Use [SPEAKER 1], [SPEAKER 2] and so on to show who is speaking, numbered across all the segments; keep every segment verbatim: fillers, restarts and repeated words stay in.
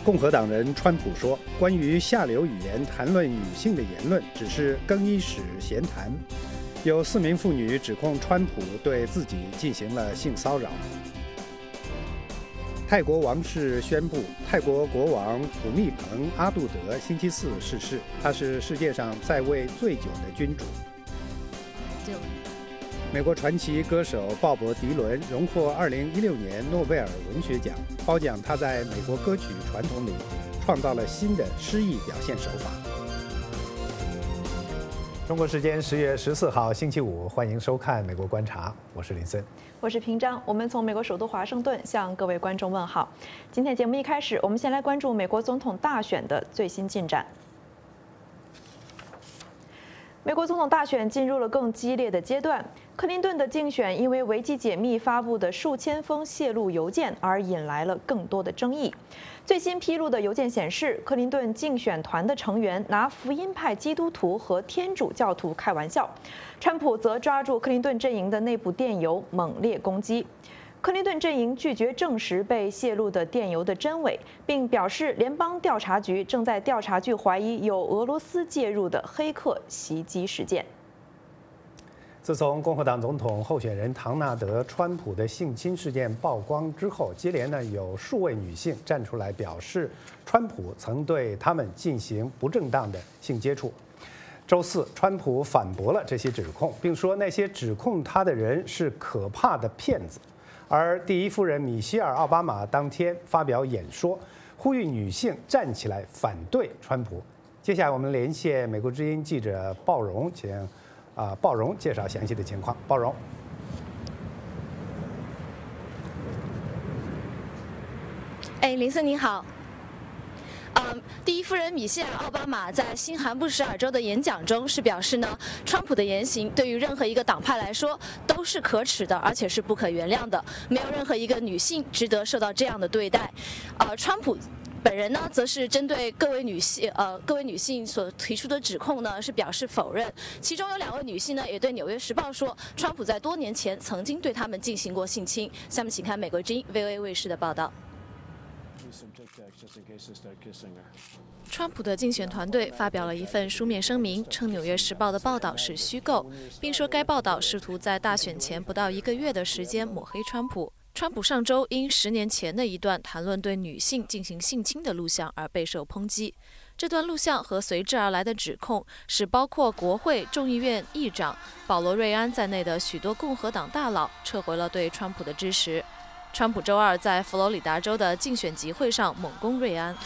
[SPEAKER 1] 共和党人川普说，关于下流语言谈论女性的言论只是更衣室闲谈。有四名妇女指控川普对自己进行了性骚扰。泰国王室宣布，泰国国王普密蓬阿杜德星期四逝世，他是世界上在位最久的君主。美国传奇歌手鲍勃·迪伦荣获二零一六年诺贝尔文学奖，褒奖他在美国歌曲传统里创造了新的诗意表现手法。中国时间十月十四号星期五，欢迎收看《美国观察》，我是林森，
[SPEAKER 2] 我是平章。我们从美国首都华盛顿向各位观众问好。今天节目一开始，我们先来关注美国总统大选的最新进展。美国总统大选进入了更激烈的阶段。克林顿的竞选因为维基解密发布的数千封泄露邮件而引来了更多的争议。最新披露的邮件显示，克林顿竞选团的成员拿福音派基督徒和天主教徒开玩笑，川普则抓住克林顿阵营的内部电邮猛烈攻击。克林顿阵营拒绝证实被泄露的电邮的真伪，并表示联邦调查局正在调查具怀疑有俄罗斯介入的黑客袭击事件。
[SPEAKER 1] 自从共和党总统候选人唐纳德·川普的性侵事件曝光之后，接连呢有数位女性站出来表示，川普曾对他们进行不正当的性接触。周四，川普反驳了这些指控，并说那些指控他的人是可怕的骗子。而第一夫人米歇尔·奥巴马当天发表演说，呼吁女性站起来反对川普。接下来我们连线美国之音记者鲍荣，请啊鲍荣介绍详细的情况。鲍荣，
[SPEAKER 3] 哎，林森你好。嗯，第一夫人米歇尔·奥巴马在新罕布什尔州的演讲中是表示呢，川普的言行对于任何一个党派来说都是可耻的，而且是不可原谅的，没有任何一个女性值得受到这样的对待。呃，川普本人呢，则是针对各位女性呃各位女性所提出的指控呢，是表示否认。其中有两位女性呢，也对《纽约时报》说，川普在多年前曾经对他们进行过性侵。下面请看美国之音 V O A 卫视的报道。川普的竞选团队发表了一份书面声明，称《纽约时报》的报道是虚构，并说该报道试图在大选前不到一个月的时间抹黑川普。川普上周因十年前的一段谈论对女性进行性侵的录像而备受抨击。这段录像和随之而来的指控，使包括国会众议院议长保罗·瑞安在内的许多共和党大佬撤回了对川普的支持。川普周二在佛罗里达州的竞选集会上猛攻瑞安。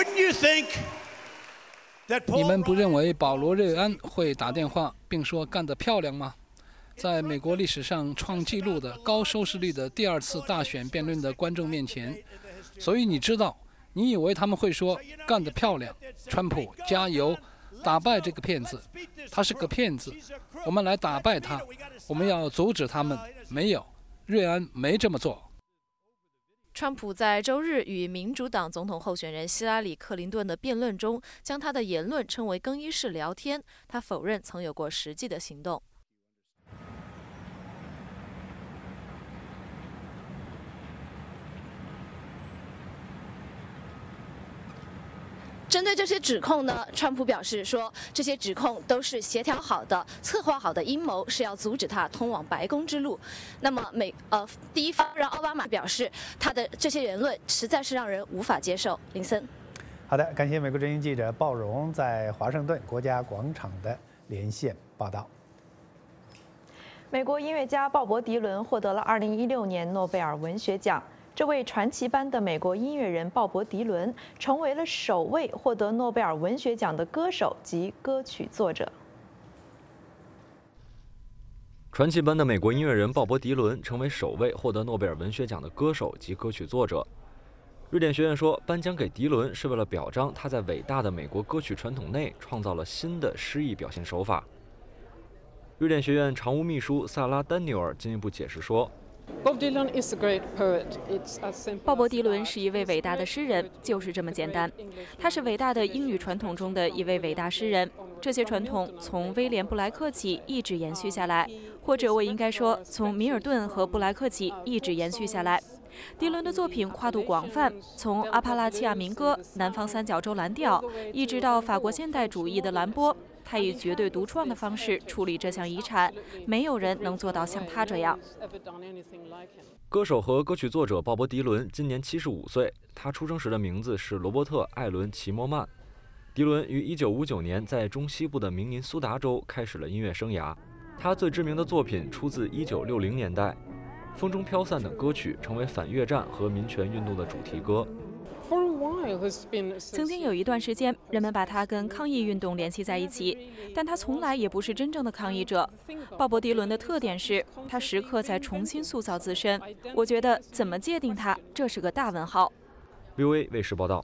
[SPEAKER 4] 你们不认为保罗·瑞安会打电话并说干得漂亮吗？在美国历史上创纪录的高收视率的第二次大选辩论的观众面前，所以你知道，你以为他们会说干得漂亮，川普加油，打败这个骗子，他是个骗子，我们来打败他，我们要阻止他们。没有，瑞安没这么做。
[SPEAKER 3] 川普在周日与民主党总统候选人希拉里·克林顿的辩论中，将他的言论称为更衣室聊天，他否认曾有过实际的行动。针对这些指控呢，川普表示说，这些指控都是协调好的、策划好的阴谋，是要阻止他通往白宫之路。那么美呃第一夫人奥巴马表示，他的这些言论实在是让人无法接受。林森，
[SPEAKER 1] 好的，感谢美国之音记者鲍荣在华盛顿国家广场的连线报道。
[SPEAKER 2] 美国音乐家鲍勃·迪伦获得了二零一六年诺贝尔文学奖。这位传奇般的美国音乐人鲍勃·迪伦成为了首位获得诺贝尔文学奖的歌手及歌曲作者。
[SPEAKER 5] 传奇般的美国音乐人鲍勃·迪伦成为首位获得诺贝尔文学奖的歌手及歌曲作者。瑞典学院说，颁奖给迪伦是为了表彰他在伟大的美国歌曲传统内创造了新的诗意表现手法。瑞典学院常务秘书萨拉·丹尼尔进一步解释说，
[SPEAKER 6] 鲍勃·迪伦是一位伟大的诗人，就是这么简单。他是伟大的英语传统中的一位伟大诗人，这些传统从威廉·布莱克起一直延续下来，或者我应该说，从米尔顿和布莱克起一直延续下来。 迪伦的作品跨度广泛，从阿帕拉契亚民歌、南方三角洲蓝调，一直到法国现代主义的蓝波。他以绝对独创的方式处理这项遗产，没有人能做到像他这样。
[SPEAKER 5] 歌手和歌曲作者鲍勃·迪伦今年七十五岁，他出生时的名字是罗伯特·艾伦·齐默曼。迪伦于一九五九年在中西部的明尼苏达州开始了音乐生涯。他最知名的作品出自一九六零年代，《风中飘散》等歌曲成为反越战和民权运动的主题歌。
[SPEAKER 6] 曾经有一段时间，人们把他跟抗议运动联系在一起，但他从来也不是真正的抗议者。鲍勃·迪伦的特点是，他时刻在重新塑造自身。我觉得怎么界定他，这是个大问号。
[SPEAKER 5] V O A 卫视报道。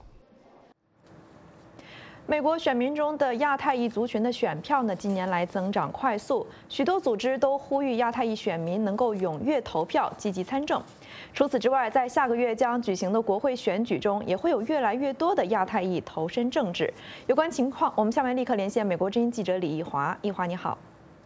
[SPEAKER 2] 美国选民中的亚太裔族群的选票呢，近年来增长快速，许多组织都呼吁亚太裔选民能够踊跃投票、积极参政。除此之外，在下个月将举行的国会选举中，也会有越来越多的亚太裔投身政治。有关情况，我们下面立刻连线美国之音记者李奕华。奕华，你好。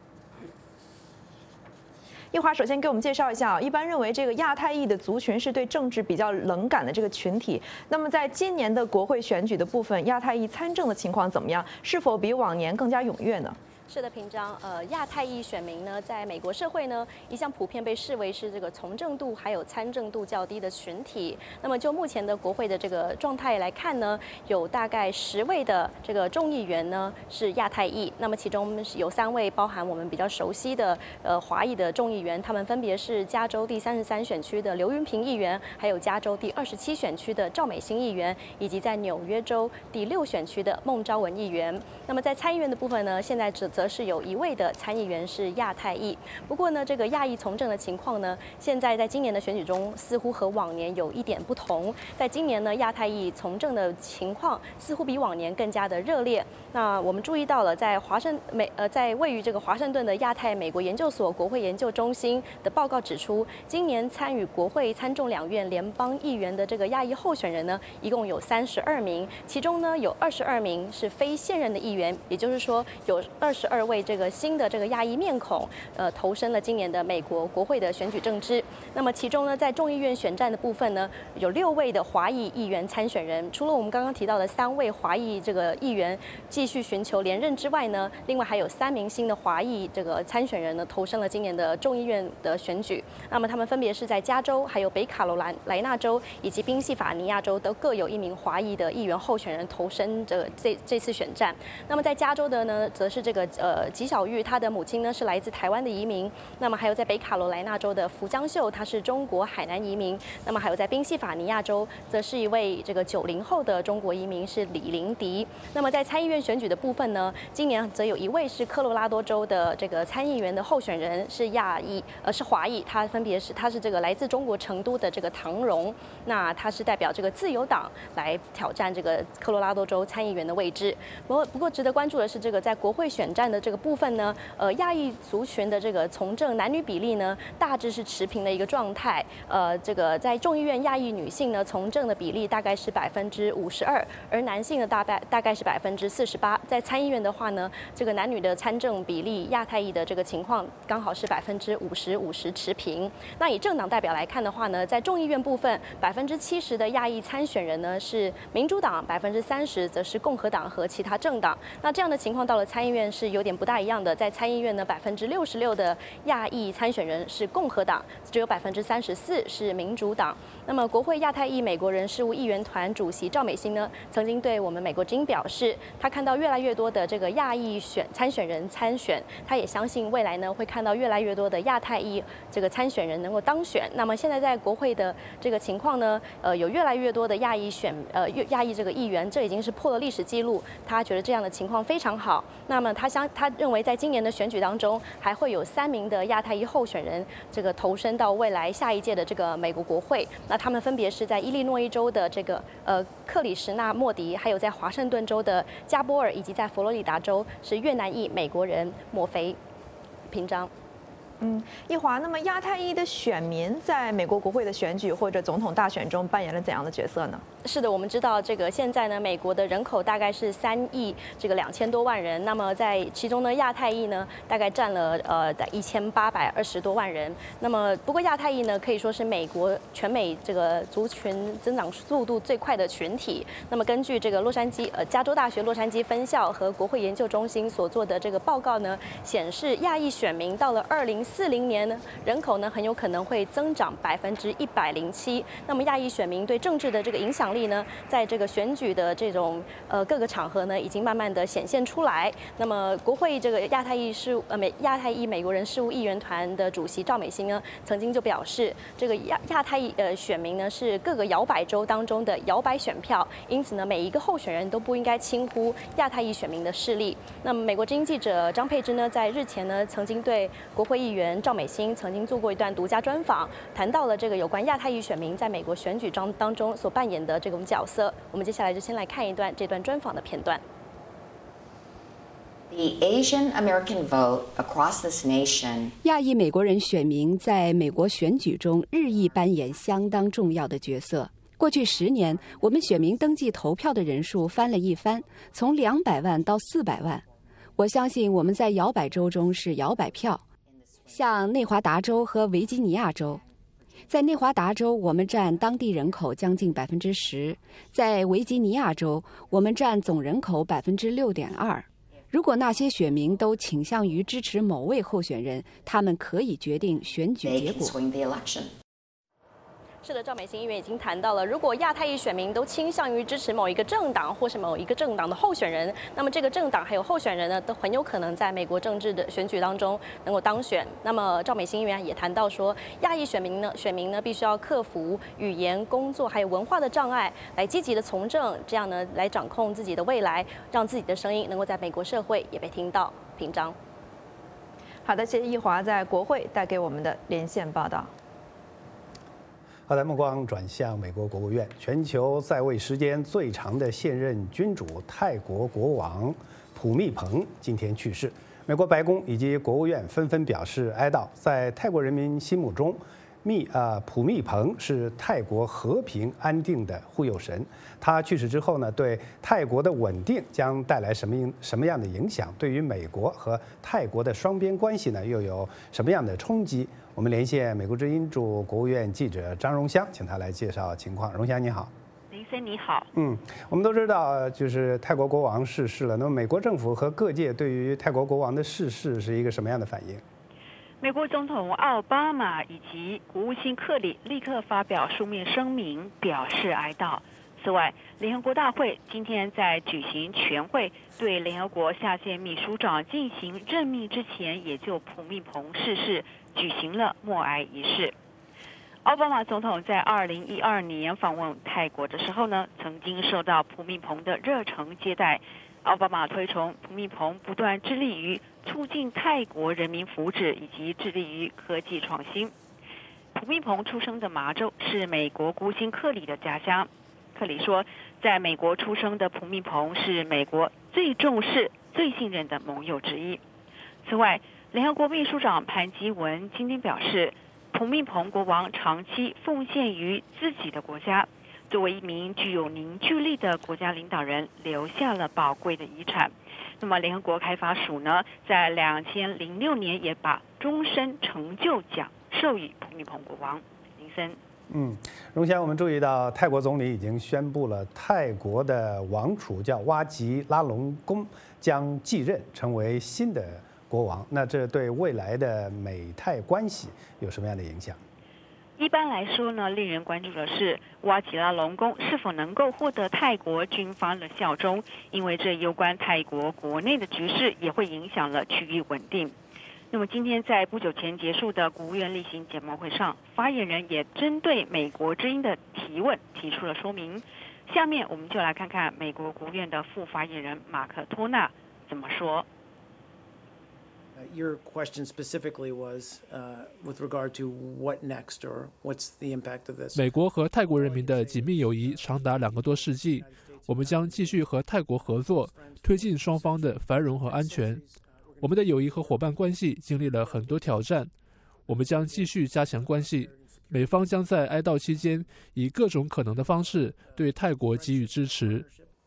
[SPEAKER 2] 奕华，首先给我们介绍一下啊，一般认为这个亚太裔的族群是对政治比较冷感的这个群体。那么在今年的国会选举的部分，亚太裔参政的情况怎么样？是否比往年更加踊跃呢？
[SPEAKER 7] 是的，平章，呃，亚太裔选民呢，在美国社会呢，一向普遍被视为是这个从政度还有参政度较低的群体。那么就目前的国会的这个状态来看呢，有大概十位的这个众议员呢是亚太裔，那么其中有三位包含我们比较熟悉的呃华裔的众议员，他们分别是加州第三十三选区的刘云平议员，还有加州第二十七选区的赵美心议员，以及在纽约州第六选区的孟昭文议员。那么在参议院的部分呢，现在只则是有一位的参议员是亚太裔。不过呢，这个亚裔从政的情况呢，现在在今年的选举中似乎和往年有一点不同。在今年呢，亚太裔从政的情况似乎比往年更加的热烈。那我们注意到了，在华盛美呃，在位于这个华盛顿的亚太美国研究所国会研究中心的报告指出，今年参与国会参众两院联邦议员的这个亚裔候选人呢，一共有三十二名，其中呢有二十二名是非现任的议员，也就是说有二十二位这个新的这个亚裔面孔，呃，投身了今年的美国国会的选举政治。那么其中呢，在众议院选战的部分呢，有六位的华裔议员参选人，除了我们刚刚提到的三位华裔这个议员继续寻求连任之外呢，另外还有三名新的华裔这个参选人呢，投身了今年的众议院的选举。那么他们分别是在加州、还有北卡罗来莱纳州以及宾夕法尼亚州都各有一名华裔的议员候选人投身这这这次选战。那么在加州的呢，则是这个呃。吉小玉，她的母亲呢是来自台湾的移民。那么还有在北卡罗来纳州的福江秀，她是中国海南移民。那么还有在宾夕法尼亚州，则是一位这个九零后的中国移民，是李林迪。那么在参议院选举的部分呢，今年则有一位是科罗拉多州的这个参议员的候选人是亚裔，呃是华裔，他分别是他是这个来自中国成都的这个唐荣。那他是代表这个自由党来挑战这个科罗拉多州参议员的位置。不过不过值得关注的是，这个在国会选战的这个部分呢，呃，亚裔族群的这个从政男女比例呢，大致是持平的一个状态。呃，这个在众议院亚裔女性呢，从政的比例大概是百分之五十二，而男性的大概大概是百分之四十八。在参议院的话呢，这个男女的参政比例，亚太裔的这个情况刚好是百分之五十五十持平。那以政党代表来看的话呢，在众议院部分，百分之七十的亚裔参选人呢是民主党，百分之三十则是共和党和其他政党。那这样的情况到了参议院是有点不大一样的。在参议院呢，百分之六十六的亚裔参选人是共和党，只有百分之三十四是民主党。那么，国会亚太裔美国人事务议员团主席赵美心呢，曾经对我们美国之音表示，他看到越来越多的这个亚裔选参选人参选，他也相信未来呢会看到越来越多的亚太裔这个参选人能够当选。那么现在在国会的这个情况呢，呃，有越来越多的亚裔选呃亚裔这个议员，这已经是破了历史记录。他觉得这样的情况非常好。那么他相他认为在今年的选举当中，还会有三名的亚太裔候选人这个投身到未来下一届的这个美国国会。那他们分别是在伊利诺伊州的这个呃克里什纳莫迪，还有在华盛顿州的加波尔，以及在佛罗里达州是越南裔美国人莫菲。平章。
[SPEAKER 2] 嗯，一华，那么亚太裔的选民在美国国会的选举或者总统大选中扮演了怎样的角色呢？
[SPEAKER 7] 是的，我们知道这个现在呢，美国的人口大概是三亿这个两千多万人，那么在其中呢，亚太裔呢大概占了呃一千八百二十多万人。那么不过亚太裔呢可以说是美国全美这个族群增长速度最快的群体。那么根据这个洛杉矶呃加州大学洛杉矶分校和国会研究中心所做的这个报告呢，显示亚裔选民到了二零四零年呢，人口呢很有可能会增长百分之一百零七。那么亚裔选民对政治的这个影响力呢，在这个选举的这种呃各个场合呢，已经慢慢的显现出来。那么国会这个亚太裔事务呃美亚太裔美国人事务议员团的主席赵美心呢，曾经就表示，这个亚亚太裔呃选民呢是各个摇摆州当中的摇摆选票，因此呢，每一个候选人都不应该轻忽亚太裔选民的势力。那么美国之音记者张佩芝呢，在日前呢，曾经对国会议员赵美心曾经做过一段独家专访，谈到了这个有关亚太裔选民在美国选举当当中所扮演的这种角色。我们接下来就先来看一段这段专访的片段。
[SPEAKER 8] The Asian American vote across this nation，
[SPEAKER 9] 亚裔美国人选民在美国选举中日益扮演相当重要的角色。过去十年，我们选民登记投票的人数翻了一番，从两百万到四百万。我相信我们在摇摆州中是摇摆票，像内华达州和维吉尼亚州。在内华达州，我们占当地人口将近百分之十；在维吉尼亚州，我们占总人口百分之六点二。如果那些选民都倾向于支持某位候选人，他们可以决定选举结果。
[SPEAKER 7] 是的，赵美心议员已经谈到了，如果亚太裔选民都倾向于支持某一个政党或是某一个政党的候选人，那么这个政党还有候选人呢，都很有可能在美国政治的选举当中能够当选。那么赵美心议员也谈到说，亚裔选民呢，选民呢必须要克服语言、工作还有文化的障碍，来积极的从政，这样呢来掌控自己的未来，让自己的声音能够在美国社会也被听到。平章。
[SPEAKER 2] 好的，谢谢一华在国会带给我们的连线报道。
[SPEAKER 1] 好的，目光转向美国国务院，全球在位时间最长的现任君主泰国国王普密蓬今天去世。美国白宫以及国务院纷纷表示哀悼。在泰国人民心目中，密啊普密蓬是泰国和平安定的护佑神。他去世之后呢，对泰国的稳定将带来什么什么样的影响？对于美国和泰国的双边关系呢，又有什么样的冲击？我们连线美国之音驻国务院记者张荣香，请他来介绍情况。荣香你好。
[SPEAKER 10] 林森你好。
[SPEAKER 1] 嗯，我们都知道，就是泰国国王逝世了。那么美国政府和各界对于泰国国王的逝世是一个什么样的反应？
[SPEAKER 10] 美国总统奥巴马以及国务卿克里立刻发表书面声明，表示哀悼。此外，联合国大会今天在举行全会对联合国下届秘书长进行任命之前，也就普密蓬逝世举行了默哀仪式。奥巴马总统在二零一二年访问泰国的时候呢，曾经受到普密蓬的热诚接待。奥巴马推崇普密蓬不断致力于促进泰国人民福祉以及致力于科技创新。普密蓬出生的麻州是美国国务卿克里的家乡。克里说，在美国出生的普密蓬是美国最重视、最信任的盟友之一。此外，联合国秘书长潘基文今天表示，普密蓬国王长期奉献于自己的国家，作为一名具有凝聚力的国家领导人，留下了宝贵的遗产。那么，联合国开发署呢，在两千零六年也把终身成就奖授予普密蓬国王。林森。
[SPEAKER 1] 嗯，荣祥，我们注意到泰国总理已经宣布了，泰国的王储叫哇吉拉隆功将继任成为新的国王。那这对未来的美泰关系有什么样的影响？
[SPEAKER 10] 一般来说呢，令人关注的是哇吉拉隆功是否能够获得泰国军方的效忠，因为这攸关泰国国内的局势，也会影响了区域稳定。那么今天在不久前结束的国务院例行简报会上，发言人也针对美国之音的提问提出了说明。下面我们就来看看美国国务院的副发言人马克托纳怎么说。
[SPEAKER 11] Your question specifically was uh, with regard to what next, or what's the impact of this?
[SPEAKER 12] 美国和泰国人民的紧密友谊长达两个多世纪，我们将继续和泰国合作，推进双方的繁荣和安全。我们的友谊和伙伴关系经历了很多挑战， 我们将继续加强关系。美方将在哀悼期间以各种可能的方式对泰国给予支持。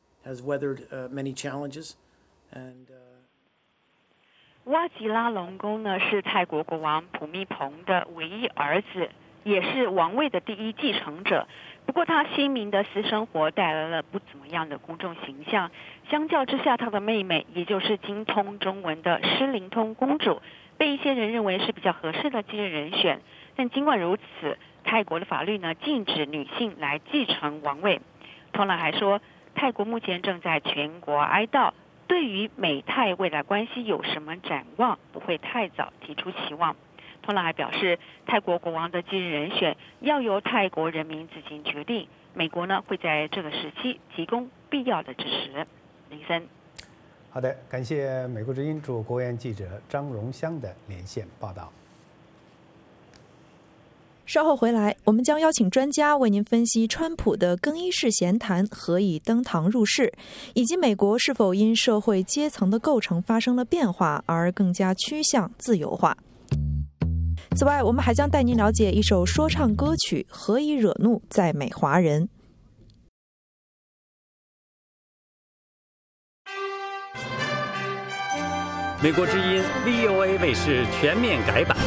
[SPEAKER 10] 哇吉拉隆功呢是泰国国王普密蓬的唯一儿子，也是王位的第一继承者。不过他鲜明的私生活带来了不怎么样的公众形象。相较之下，他的妹妹，也就是精通中文的施灵通公主，被一些人认为是比较合适的继任人选。但尽管如此，泰国的法律呢禁止女性来继承王位。通朗还说，泰国目前正在全国哀悼，对于美泰未来关系有什么展望，不会太早提出期望。通朗还表示，泰国国王的继任人选要由泰国人民自行决定，美国呢会在这个时期提供必要的支持。林森，
[SPEAKER 1] 好的，感谢美国之音驻国务院记者张荣香的连线报道。
[SPEAKER 2] 稍后回来，我们将邀请专家为您分析川普的更衣室闲谈何以登堂入室，以及美国是否因社会阶层的构成发生了变化而更加趋向自由化。此外，我们还将带您了解一首说唱歌曲何以惹怒在美华人。
[SPEAKER 13] 美国之音 V O A 卫视全面改版，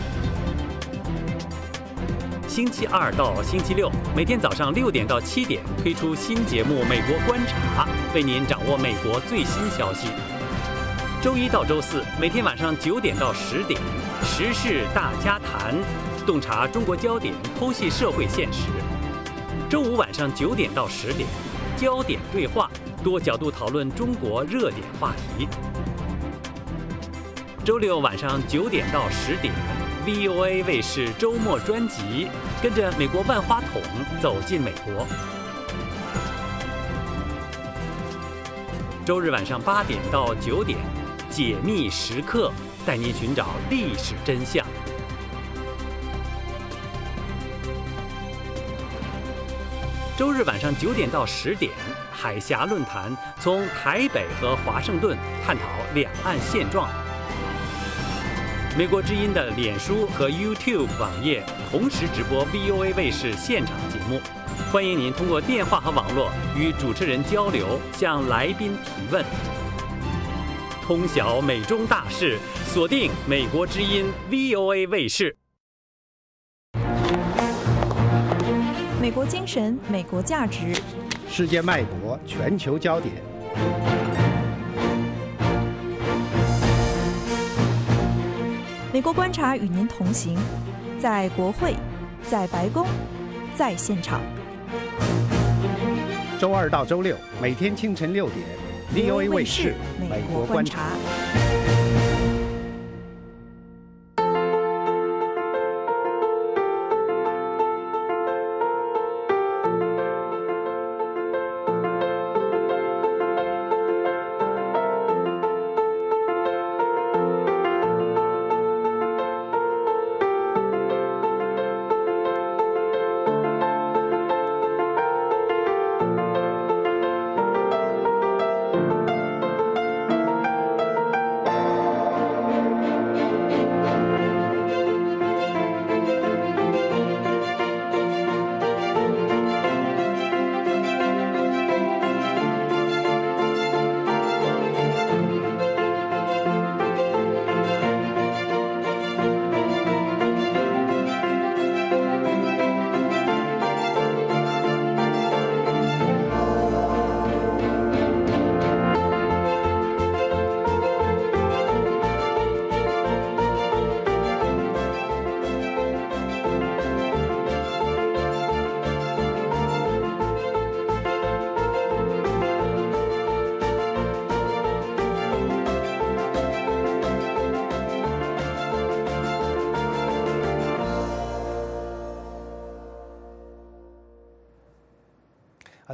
[SPEAKER 13] 星期二到星期六每天早上六点到七点推出新节目《美国观察》，为您掌握美国最新消息。周一到周四每天晚上九点到十点，时事大家谈，洞察中国焦点，剖析社会现实。周五晚上九点到十点，焦点对话，多角度讨论中国热点话题。周六晚上九点到十点 ，V O A 卫视周末专辑，跟着美国万花筒走进美国。周日晚上八点到九点，解密时刻，带您寻找历史真相。周日晚上九点到十点，海峡论坛从台北和华盛顿探讨两岸现状。美国之音的脸书和 YouTube 网页同时直播 V O A 卫视现场节目，欢迎您通过电话和网络与主持人交流，向来宾提问。通晓美中大事，锁定美国之音 V O A 卫视。
[SPEAKER 2] 美国精神，美国价值，
[SPEAKER 1] 世界脉搏，全球焦点。
[SPEAKER 2] 美国观察与您同行，在国会，在白宫，在现场。
[SPEAKER 1] 周二到周六每天清晨六点 ，V O A 卫视美国观察。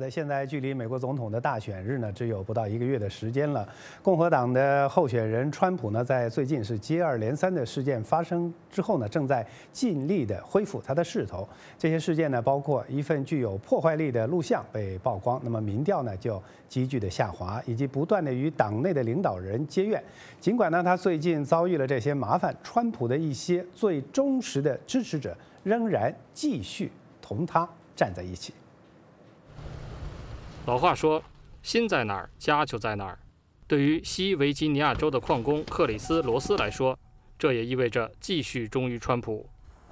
[SPEAKER 1] 的，现在距离美国总统的大选日呢，只有不到一个月的时间了。共和党的候选人川普呢，在最近是接二连三的事件发生之后呢，正在尽力的恢复他的势头。这些事件呢，包括一份具有破坏力的录像被曝光，那么民调呢就急剧的下滑，以及不断的与党内的领导人结怨。尽管呢，他最近遭遇了这些麻烦，川普的一些最忠实的支持者仍然继续同他站在一起。
[SPEAKER 14] 老话说，心在哪儿，家就在哪儿。对于西维吉尼亚州的矿工克里斯·罗斯来说，这也意味着继续忠于川普。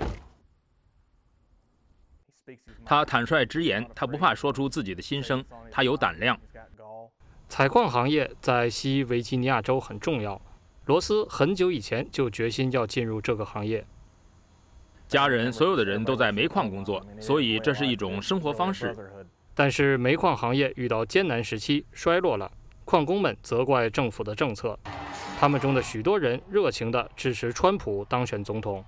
[SPEAKER 15] 他坦率直言，他不怕说出自己的心声，他有胆量。
[SPEAKER 14] 采矿行业在西维吉尼亚州很重要，罗斯很久以前就决心要进入这个行业。
[SPEAKER 15] 家人所有的人都在煤矿工作，所以这是一种生活方式。
[SPEAKER 14] 但是煤矿行业遇到艰难时期，衰落了。矿工们责怪政府的政策，他们中的许多人热情地支持川普当选总统。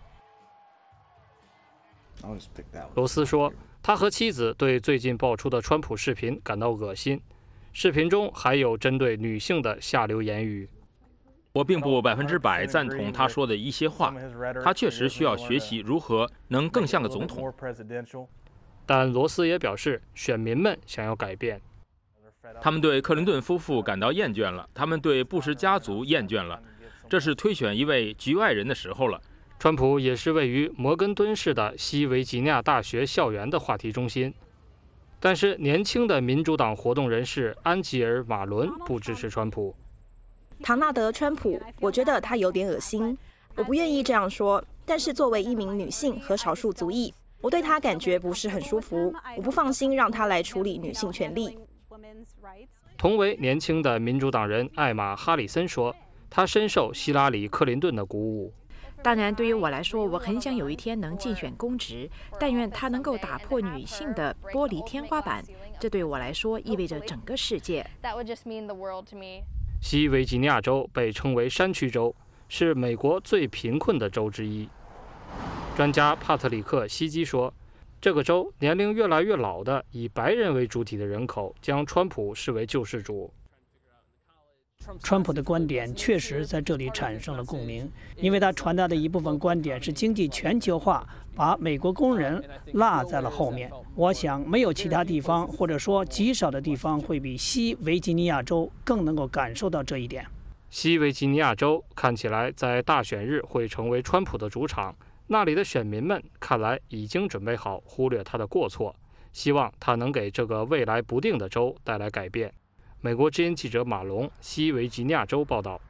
[SPEAKER 14] 罗斯说，他和妻子对最近爆出的川普视频感到恶心，视频中还有针对女性的下流言语。
[SPEAKER 15] 我并不百分之百赞同他说的一些话，他确实需要学习如何能更像个总统。
[SPEAKER 14] 但罗斯也表示，选民们想要改变。
[SPEAKER 15] 他们对克林顿夫妇感到厌倦了，他们对布什家族厌倦了，这是推选一位局外人的时候了。
[SPEAKER 14] 川普也是位于摩根敦市的西维吉尼亚大学校园的话题中心。但是年轻的民主党活动人士安吉尔·马伦不支持川普。
[SPEAKER 16] 唐纳德·川普，我觉得他有点恶心，我不愿意这样说，但是作为一名女性和少数族裔，我对他感觉不是很舒服，我不放心让他来处理女性权利。
[SPEAKER 14] 同为年轻的民主党人艾玛·哈里森说，他深受希拉里·克林顿的鼓舞。
[SPEAKER 17] 当然，对于我来说，我很想有一天能竞选公职，但愿他能够打破女性的玻璃天花板，这对我来说意味着整个世界。
[SPEAKER 14] 西维吉尼亚州被称为山区州，是美国最贫困的州之一。专家帕特里克·希基说，这个州年龄越来越老的以白人为主体的人口将川普视为救世主。
[SPEAKER 18] 川普的观点确实在这里产生了共鸣，因为他传达的一部分观点是经济全球化把美国工人落在了后面。我想没有其他地方，或者说极少的地方会比西维吉尼亚州更能够感受到这一点。
[SPEAKER 14] 西维吉尼亚州看起来在大选日会成为川普的主场，那里的选民们看来已经准备好忽略他的过错，希望他能给这个未来不定的州带来改变。美国之音记者马龙，西维吉尼亚州报道。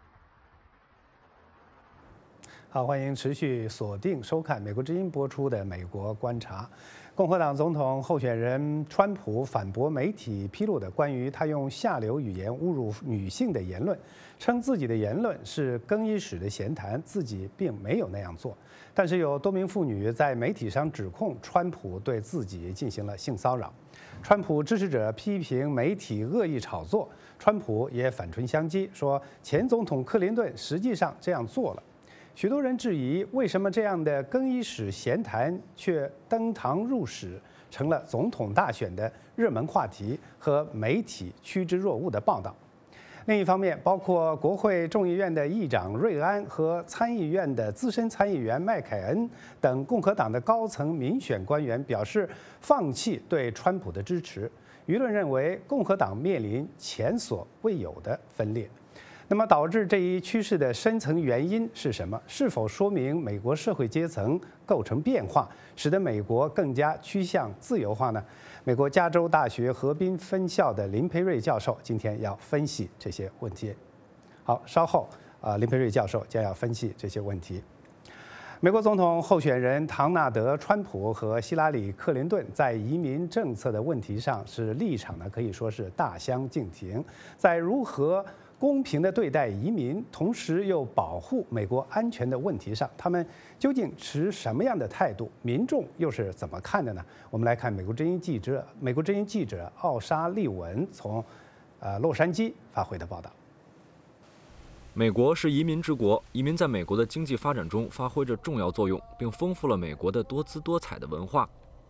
[SPEAKER 1] 好，欢迎持续锁定收看美国之音播出的《美国观察》。共和党总统候选人川普反驳媒体披露的关于他用下流语言侮辱女性的言论，称自己的言论是更衣室的闲谈，自己并没有那样做。但是有多名妇女在媒体上指控川普对自己进行了性骚扰。川普支持者批评媒体恶意炒作，川普也反唇相讥，说前总统克林顿实际上这样做了。许多人质疑，为什么这样的更衣室闲谈却登堂入室，成了总统大选的热门话题和媒体趋之若鹜的报道。另一方面，包括国会众议院的议长瑞安和参议院的资深参议员麦凯恩等共和党的高层民选官员表示放弃对川普的支持。舆论认为，共和党面临前所未有的分裂。那么，导致这一趋势的深层原因是什么？是否说明美国社会阶层构成变化，使得美国更加趋向自由化呢？美国加州大学河滨分校的林培瑞教授今天要分析这些问题。好，稍后啊，林培瑞教授将要分析这些问题。美国总统候选人唐纳德·川普和希拉里·克林顿在移民政策的问题上是立场呢，可以说是大相径庭。在如何公平地对待移民，同时又保护美国安全的问题上，他们究竟持什么样的态度？民众又是怎么看的呢？我们来看美国之音记者美国之音记者奥莎利文从呃洛杉矶发回的报道。
[SPEAKER 5] 美国是移民之国，移民在美国的经济发展中发挥着重要作用，并丰富了美国的多姿多彩的文化。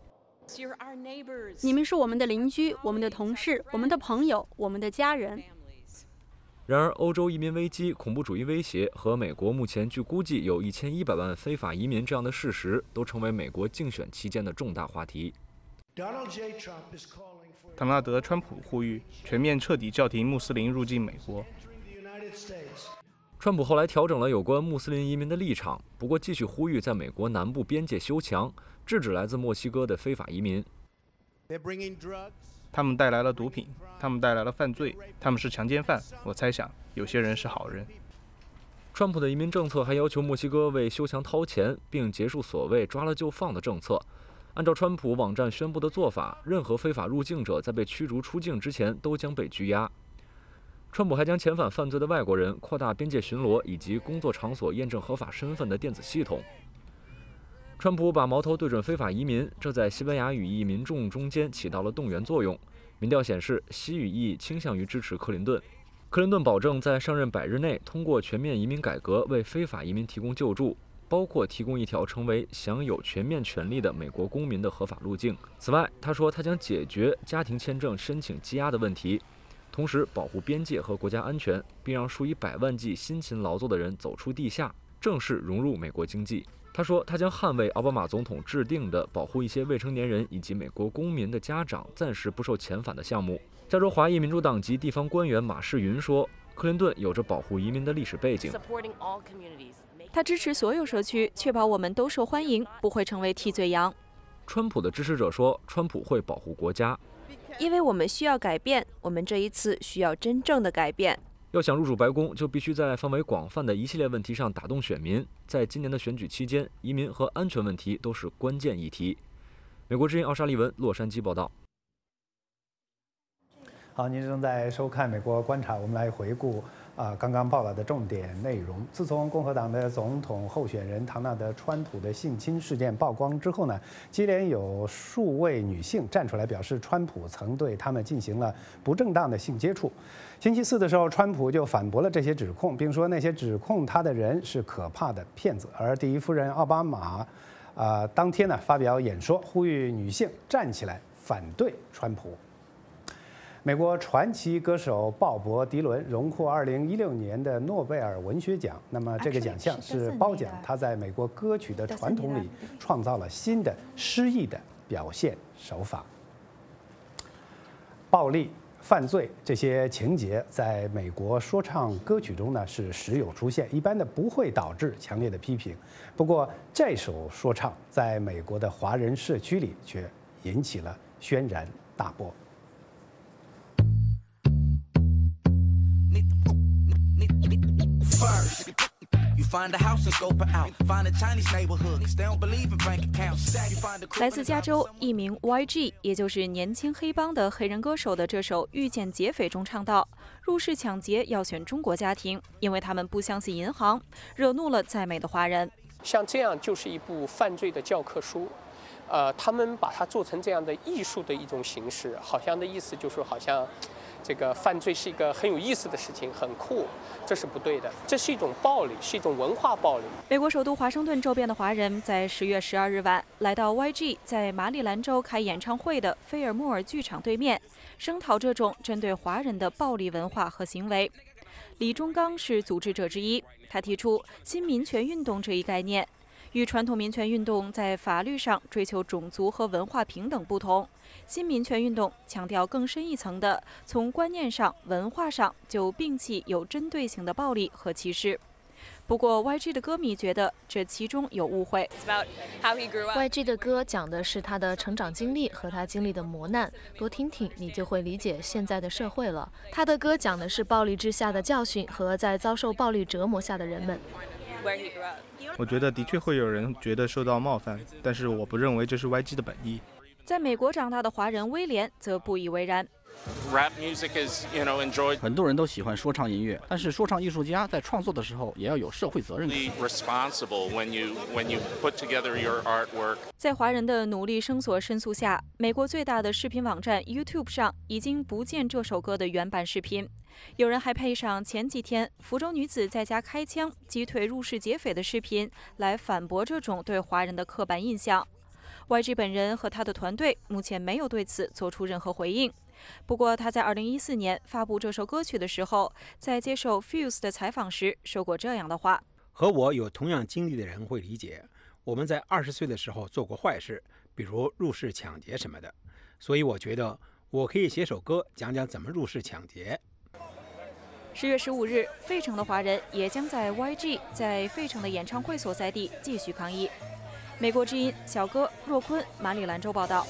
[SPEAKER 19] 你们是我们的邻居、我们的同事、我们的朋友、我们的家人。
[SPEAKER 5] 然而，欧洲移民危机、恐怖主义威胁和美国目前据估计有一千一百万非法移民这样的事实，都成为美国竞选期间的重大话题。
[SPEAKER 20] 唐纳德·川普呼吁全面彻底叫停穆斯林入境美国。
[SPEAKER 5] 川普后来调整了有关穆斯林移民的立场，不过继续呼吁在美国南部边界修墙，制止来自墨西哥的非法移民。
[SPEAKER 20] 他们带来了毒品，他们带来了犯罪，他们是强奸犯。我猜想，有些人是好人。
[SPEAKER 5] 川普的移民政策还要求墨西哥为修墙掏钱，并结束所谓抓了就放的政策。按照川普网站宣布的做法，任何非法入境者在被驱逐出境之前都将被拘押。川普还将遣返犯罪的外国人扩大边界巡逻以及工作场所验证合法身份的电子系统。川普把矛头对准非法移民，这在西班牙语裔民众中间起到了动员作用。民调显示，西语裔倾向于支持克林顿。克林顿保证在上任百日内通过全面移民改革为非法移民提供救助，包括提供一条成为享有全面权利的美国公民的合法路径。此外，他说他将解决家庭签证申请积压的问题，同时保护边界和国家安全，并让数以百万计辛勤劳作的人走出地下，正式融入美国经济。他说，他将捍卫奥巴马总统制定的保护一些未成年人以及美国公民的家长暂时不受遣返的项目。加州华裔民主党籍地方官员马世云说，克林顿有着保护移民的历史背景。
[SPEAKER 6] 他支持所有社区，确保我们都受欢迎，不会成为替罪羊。
[SPEAKER 5] 川普的支持者说，川普会保护国家，
[SPEAKER 2] 因为我们需要改变，我们这一次需要真正的改变。
[SPEAKER 5] 要想入主白宫，就必须在范围广泛的一系列问题上打动选民。在今年的选举期间，移民和安全问题都是关键议题。美国之音奥沙利文，洛杉矶报道。
[SPEAKER 1] 好，您正在收看《美国观察》，我们来回顾啊、呃、刚刚报道的重点内容。自从共和党的总统候选人唐纳德·川普的性侵事件曝光之后呢，接连有数位女性站出来表示，川普曾对他们进行了不正当的性接触。星期四的时候，川普就反驳了这些指控，并说那些指控他的人是可怕的骗子。而第一夫人奥巴马，呃，当天呢发表演说，呼吁女性站起来反对川普。美国传奇歌手鲍勃·迪伦荣获二零一六年的诺贝尔文学奖。那么，这个奖项是褒奖他在美国歌曲的传统里创造了新的诗意的表现手法。暴力、犯罪这些情节在美国说唱歌曲中呢是时有出现，一般的不会导致强烈的批评。不过，这首说唱在美国的华人社区里却引起了轩然大波。
[SPEAKER 6] 来自加州一名 Y G， 也就是年轻黑帮的黑人歌手的这首《遇见劫匪》中唱道：入室抢劫要选中国家庭，因为他们不相信银行，惹怒了在美的华人。
[SPEAKER 21] 像这样就是一部犯罪的教科书，呃，他们把它做成这样的艺术的一种形式，好像的意思就是好像这个犯罪是一个很有意思的事情，很酷，这是不对的，这是一种暴力，是一种文化暴力。
[SPEAKER 6] 美国首都华盛顿周边的华人在十月十二日晚来到 Y G 在马里兰州开演唱会的菲尔莫尔剧场对面，声讨这种针对华人的暴力文化和行为。李忠刚是组织者之一，他提出新民权运动这一概念。与传统民权运动在法律上追求种族和文化平等不同，新民权运动强调更深一层的，从观念上、文化上就摒弃有针对性的暴力和歧视。不过 Y G 的歌迷觉得这其中有误会。
[SPEAKER 3] Y G 的歌讲的是他的成长经历和他经历的磨难，多听听你就会理解现在的社会了。他的歌讲的是暴力之下的教训和在遭受暴力折磨下的人们。
[SPEAKER 20] 我觉得的确会有人觉得受到冒犯，但是我不认为这是 Y G 的本意。
[SPEAKER 6] 在美国长大的华人威廉则不以为然。
[SPEAKER 22] Rap music is, you know, enjoyed.
[SPEAKER 23] 很多人都喜欢说唱音乐，但是说唱艺术家在创作的时候也要有社会责任感。
[SPEAKER 22] Responsible when you when you put together your artwork.
[SPEAKER 6] 在华人的努力声索申诉下，美国最大的视频网站 YouTube 上已经不见这首歌的原版视频。有人还配上前几天福州女子在家开枪击退入室劫匪的视频，来反驳这种对华人的刻板印象。 Y G 本人和他的团队目前没有对此做出任何回应。不过，他在二零一四年发布这首歌曲的时候，在接受 Fuse 的采访时说过这样的话：“
[SPEAKER 4] 和我有同样经历的人会理解，我们在二十岁的时候做过坏事，比如入室抢劫什么的。所以我觉得我可以写首歌，讲讲怎么入室抢劫。”
[SPEAKER 6] 十月十五日，费城的华人也将在 Y G 在费城的演唱会所在地继续抗议。美国之音小哥若坤，马里兰州报道。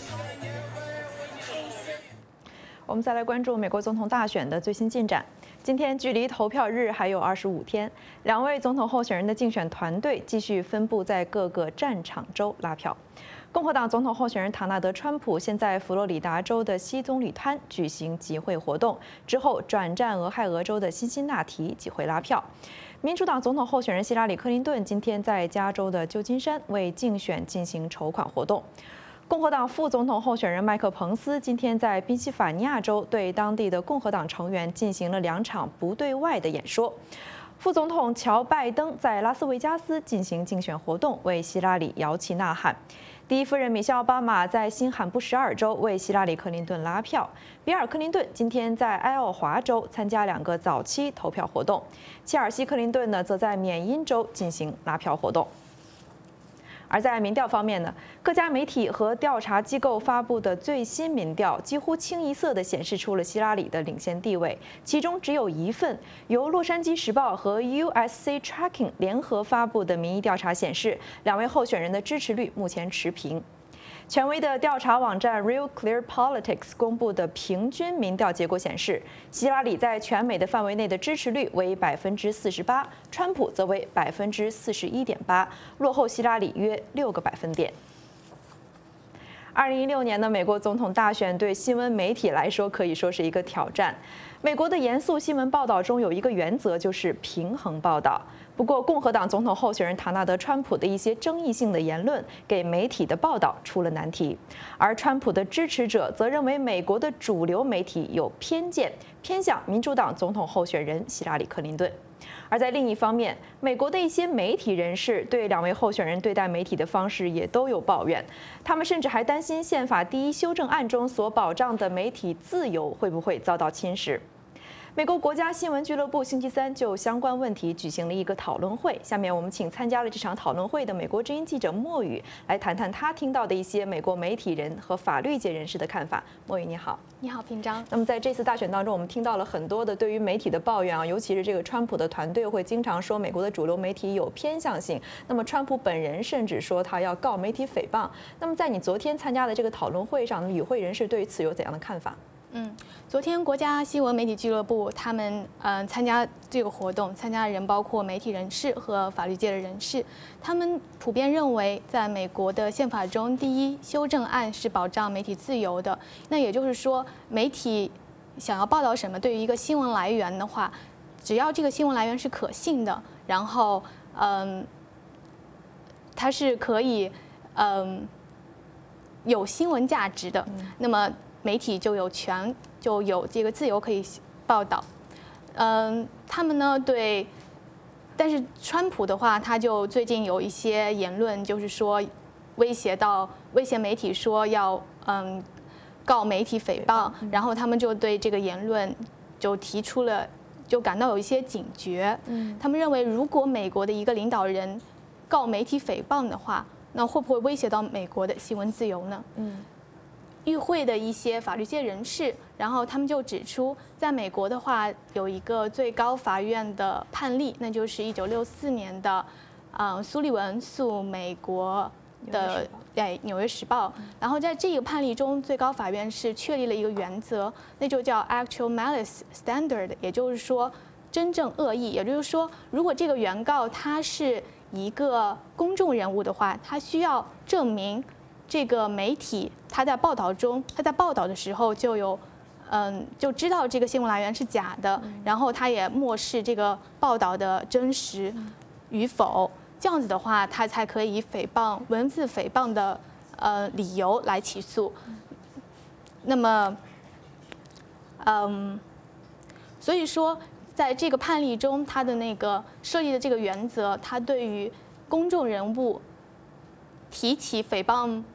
[SPEAKER 2] 我们再来关注美国总统大选的最新进展。今天距离投票日还有二十五天，两位总统候选人的竞选团队继续分布在各个战场州拉票。共和党总统候选人唐纳德·川普现在佛罗里达州的西棕榈滩举行集会活动，之后转战俄亥俄州的辛辛那提集会拉票。民主党总统候选人希拉里·克林顿今天在加州的旧金山为竞选进行筹款活动。共和党副总统候选人麦克·彭斯今天在宾夕法尼亚州对当地的共和党成员进行了两场不对外的演说。副总统乔·拜登在拉斯维加斯进行竞选活动，为希拉里摇旗呐喊。第一夫人米歇尔·奥巴马在新罕布什尔州为希拉里·克林顿拉票。比尔·克林顿今天在爱奥华州参加两个早期投票活动。切尔西·克林顿呢，则在缅因州进行拉票活动。而在民调方面呢，各家媒体和调查机构发布的最新民调几乎清一色地显示出了希拉里的领先地位。其中只有一份由洛杉矶时报和 U S C Tracking 联合发布的民意调查显示，两位候选人的支持率目前持平。权威的调查网站 Real Clear Politics 公布的平均民调结果显示，希拉里在全美的范围内的支持率为百分之四十八，川普则为百分之四十一点八，落后希拉里约六个百分点。二零一六年的美国总统大选对新闻媒体来说可以说是一个挑战。美国的严肃新闻报道中有一个原则，就是平衡报道。不过，共和党总统候选人唐纳德·川普的一些争议性的言论给媒体的报道出了难题，而川普的支持者则认为美国的主流媒体有偏见，偏向民主党总统候选人希拉里·克林顿。而在另一方面，美国的一些媒体人士对两位候选人对待媒体的方式也都有抱怨，他们甚至还担心宪法第一修正案中所保障的媒体自由会不会遭到侵蚀。美国国家新闻俱乐部星期三就相关问题举行了一个讨论会。下面我们请参加了这场讨论会的美国之音记者莫宇来谈谈他听到的一些美国媒体人和法律界人士的看法。莫宇你好。
[SPEAKER 8] 你好，平章。
[SPEAKER 2] 那么在这次大选当中，我们听到了很多的对于媒体的抱怨啊，尤其是这个川普的团队会经常说美国的主流媒体有偏向性。那么川普本人甚至说他要告媒体诽谤。那么在你昨天参加的这个讨论会上，与会人士对于此有怎样的看法？
[SPEAKER 8] 嗯，昨天国家新闻媒体俱乐部他们嗯、呃、参加这个活动，参加的人包括媒体人士和法律界的人士。他们普遍认为，在美国的宪法中，第一修正案是保障媒体自由的。那也就是说，媒体想要报道什么，对于一个新闻来源的话，只要这个新闻来源是可信的，然后嗯，它是可以嗯有新闻价值的，那么媒体就有权就有这个自由可以报道。嗯，他们呢对，但是川普的话，他就最近有一些言论，就是说威胁到威胁媒体说要嗯告媒体诽谤，然后他们就对这个言论就提出了，就感到有一些警觉。嗯，他们认为如果美国的一个领导人告媒体诽谤的话，那会不会威胁到美国的新闻自由呢？嗯。与会的一些法律界人士，然后他们就指出，在美国的话有一个最高法院的判例，那就是一九六四年的，呃，苏利文诉美国的对《纽约时报》。然后在这个判例中，最高法院是确立了一个原则，那就叫 actual malice standard， 也就是说真正恶意。也就是说，如果这个原告他是一个公众人物的话，他需要证明这个媒体他在报道中，他在报道的时候就有，嗯，就知道这个新闻来源是假的，然后他也漠视这个报道的真实与否，这样子的话，他才可以以诽谤、文字诽谤的呃理由来起诉。那么，嗯，所以说，在这个判例中，他的那个设立的这个原则，他对于公众人物提起诽谤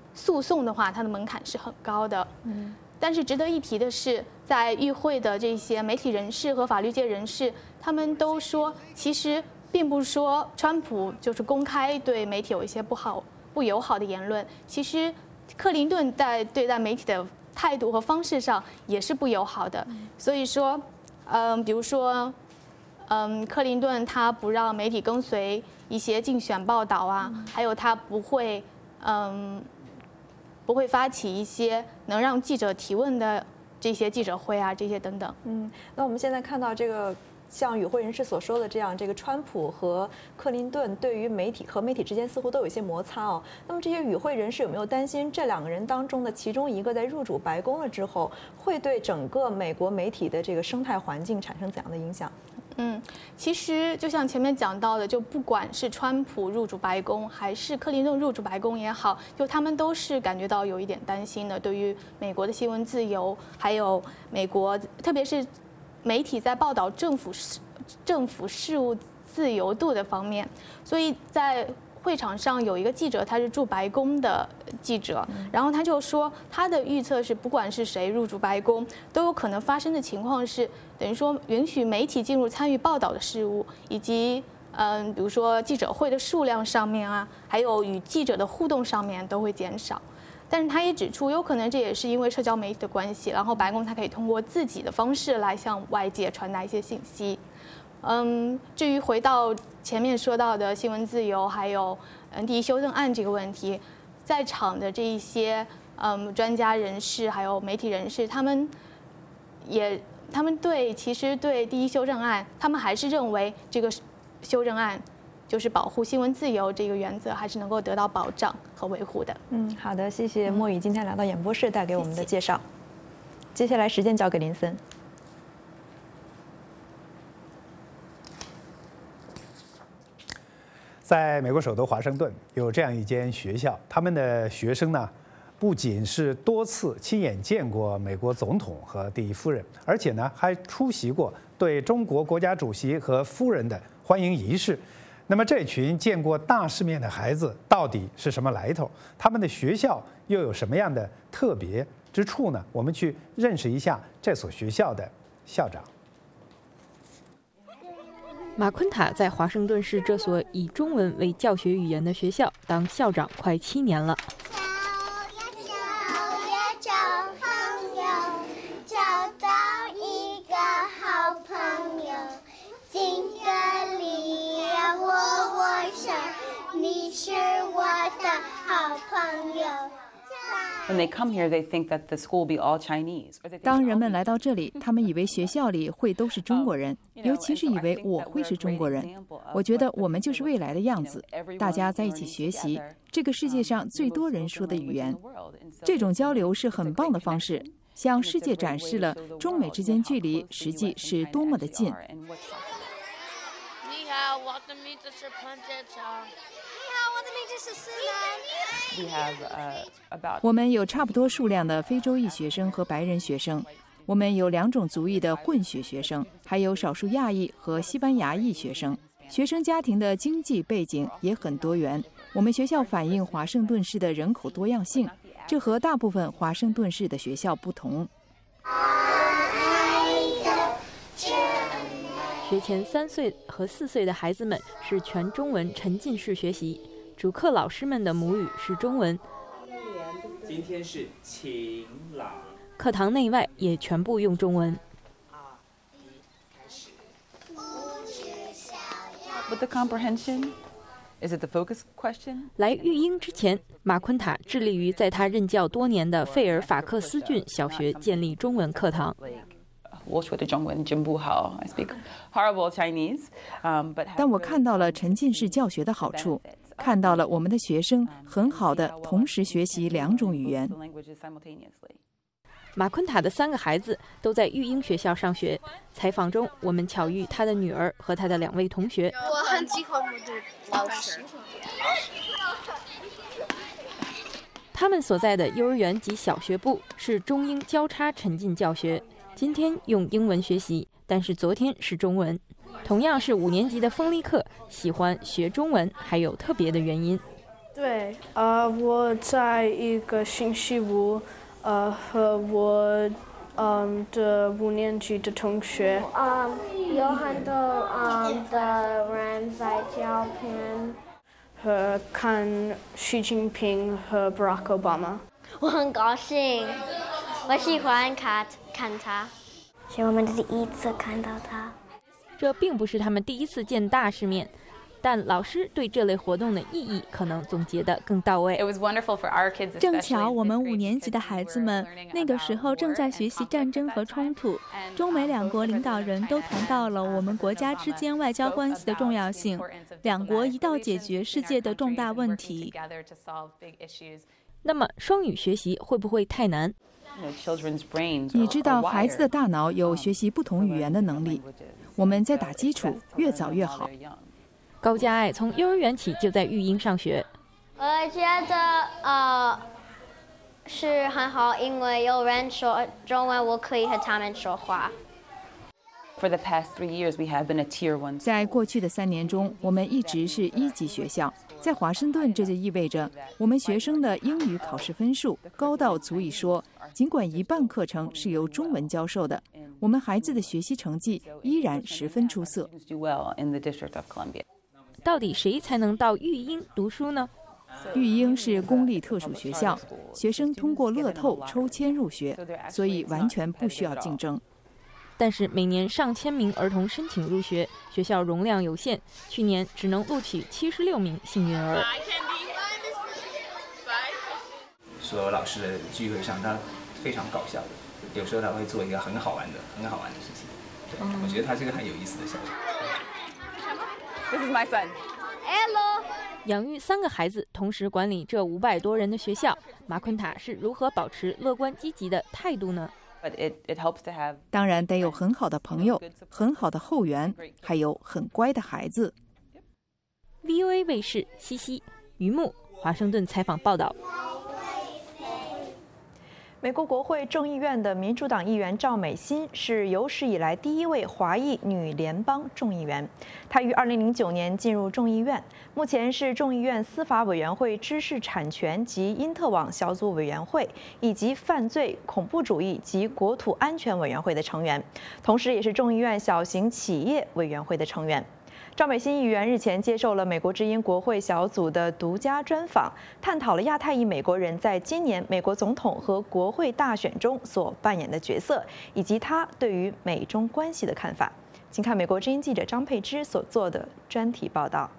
[SPEAKER 8] 诉讼的话，它的门槛是很高的。嗯。但是值得一提的是，在与会的这些媒体人士和法律界人士，他们都说，其实并不是说川普就是公开对媒体有一些不好、不友好的言论，其实克林顿在对待媒体的态度和方式上也是不友好的。所以说，嗯，比如说，嗯，克林顿他不让媒体跟随一些竞选报道啊，还有他不会，嗯。不会发起一些能让记者提问的这些记者会啊，这些等等。
[SPEAKER 2] 嗯，那我们现在看到这个，像与会人士所说的这样，这个川普和克林顿对于媒体和媒体之间似乎都有一些摩擦哦。那么这些与会人士有没有担心这两个人当中的其中一个在入主白宫了之后，会对整个美国媒体的这个生态环境产生怎样的影响？
[SPEAKER 8] 嗯，其实就像前面讲到的，就不管是川普入主白宫，还是克林顿入主白宫也好，就他们都是感觉到有一点担心的，对于美国的新闻自由，还有美国，特别是媒体在报道政府事政府事务自由度的方面。所以在会场上有一个记者，他是驻白宫的记者，然后他就说，他的预测是，不管是谁入主白宫，都有可能发生的情况是，等于说允许媒体进入参与报道的事务，以及嗯，比如说记者会的数量上面啊，还有与记者的互动上面都会减少。但是他也指出，有可能这也是因为社交媒体的关系，然后白宫它可以通过自己的方式来向外界传达一些信息。嗯，至于回到前面说到的新闻自由，还有嗯第一修正案这个问题，在场的这一些嗯专家人士，还有媒体人士，他们也他们对其实对第一修正案，他们还是认为这个修正案就是保护新闻自由这个原则还是能够得到保障和维护的。
[SPEAKER 2] 嗯，好的，谢谢莫宇今天来到演播室带给我们的介绍。接下来时间交给林森。
[SPEAKER 1] 在美国首都华盛顿有这样一间学校，他们的学生呢，不仅是多次亲眼见过美国总统和第一夫人，而且呢还出席过对中国国家主席和夫人的欢迎仪式。那么这群见过大世面的孩子到底是什么来头？他们的学校又有什么样的特别之处呢？我们去认识一下这所学校的校长。
[SPEAKER 7] 马昆塔在华盛顿市这所以中文为教学语言的学校当校长快七年了。
[SPEAKER 9] 你是我的好朋友。When they come here, they think that the school will be all Chinese.
[SPEAKER 11] 当人们来到这里，他们以为学校里会都是中国人，尤其是以为我会是中国人。我觉得我们就是未来的样子，大家在一起学习这个世界上最多人说的语言。这种交流是很棒的方式，向世界展示了中美之间距离实际是多么的近。
[SPEAKER 9] 你好，我的名字是彭建成。你好，我的名字是思
[SPEAKER 11] 南。我们有差不多数量的非洲裔学生和白人学生，我们有两种族裔的混血学生，还有少数亚裔和西班牙裔学生。学生家庭的经济背景也很多元。我们学校反映华盛顿市的人口多样性，这和大部分华盛顿市的学校不同。
[SPEAKER 7] 学前三岁和四岁的孩子们是全中文沉浸式学习，主课老师们的母语是中文。
[SPEAKER 24] 今天是晴朗。
[SPEAKER 7] 课堂内外也全部用中文。
[SPEAKER 9] With the comprehension, is it the focus question?
[SPEAKER 7] 来育英之前，马昆塔致力于在他任教多年的费尔法克斯郡小学建立中文课堂。
[SPEAKER 9] 我说的中文真不好 ，I speak horrible Chinese. Um, but
[SPEAKER 11] 但我看到了沉浸式教学的好处，看到了我们的学生很好的同时学习两种语言。
[SPEAKER 7] 马昆塔的三个孩子都在育英学校上学。采访中，我们巧遇他的女儿和他的两位同学。
[SPEAKER 9] 我很喜欢我的老师。
[SPEAKER 7] 他们所在的幼儿园及小学部是中英交叉沉浸教学。今天用英文学习，但是昨天是中文。同样是五年级的风力课，喜欢学中文还有特别的原因。
[SPEAKER 10] 对，呃，我在一个星期五，呃，和我嗯的五年级的同学，
[SPEAKER 12] 嗯，有很多嗯的人在照片，
[SPEAKER 10] 和看习近平和 Barack Obama。
[SPEAKER 12] 我很高兴，我喜欢看看他，是我们的第一次看到他。
[SPEAKER 7] 这并不是他们第一次见大世面。但老师对这类活动的意义可能总结得更到位。
[SPEAKER 13] 正巧我们五年级的孩子们那个时候正在学习战争和冲突，中美两国领导人都谈到了我们国家之间外交关系的重要性，两国一道解决世界的重大问题。
[SPEAKER 7] 那么双语学习会不会太难？
[SPEAKER 11] 你知道孩子的大脑有学习不同语言的能力，我们在打基础，越早越好。
[SPEAKER 7] 高佳爱从幼儿园起就在育英上学。
[SPEAKER 12] 我觉得呃是很好，因为有人说中文，我可以和他们说话。
[SPEAKER 11] 在过去的三年中，我们一直是一级学校。在华盛顿，这就意味着我们学生的英语考试分数高到足以说，尽管一半课程是由中文教授的，我们孩子的学习成绩依然十分出色。
[SPEAKER 7] 到底谁才能到育英读书呢？
[SPEAKER 11] 育英是公立特殊学校，学生通过乐透抽签入学，所以完全不需要竞争。
[SPEAKER 7] 但是每年上千名儿童申请入学，学校容量有限，去年只能录取七十六名幸运儿。
[SPEAKER 24] 所有老师的聚会上，他非常搞笑的，有时候他会做一个很好玩的、很好玩的事情。对，我觉得他是个很有意思的小孩。
[SPEAKER 15] This is my son.
[SPEAKER 12] Hello.
[SPEAKER 7] 养育三个孩子，同时管理这五百多人的学校，马昆塔是如何保持乐观积极的态度呢？
[SPEAKER 11] 当然得有很好的朋友、很好的后援，还有很乖的孩子。
[SPEAKER 7] V O A 卫视西西、于木华盛顿采访报道。
[SPEAKER 2] 美国国会众议院的民主党议员赵美心是有史以来第一位华裔女联邦众议员。她于二零零九年进入众议院，目前是众议院司法委员会知识产权及因特网小组委员会以及犯罪、恐怖主义及国土安全委员会的成员，同时也是众议院小型企业委员会的成员。赵美心议员日前接受了美国之音国会小组的独家专访，探讨了亚太裔美国人在今年美国总统和国会大选中所扮演的角色，以及他对于美中关系的看法。请看美国之音记者张佩芝所做的专题报道。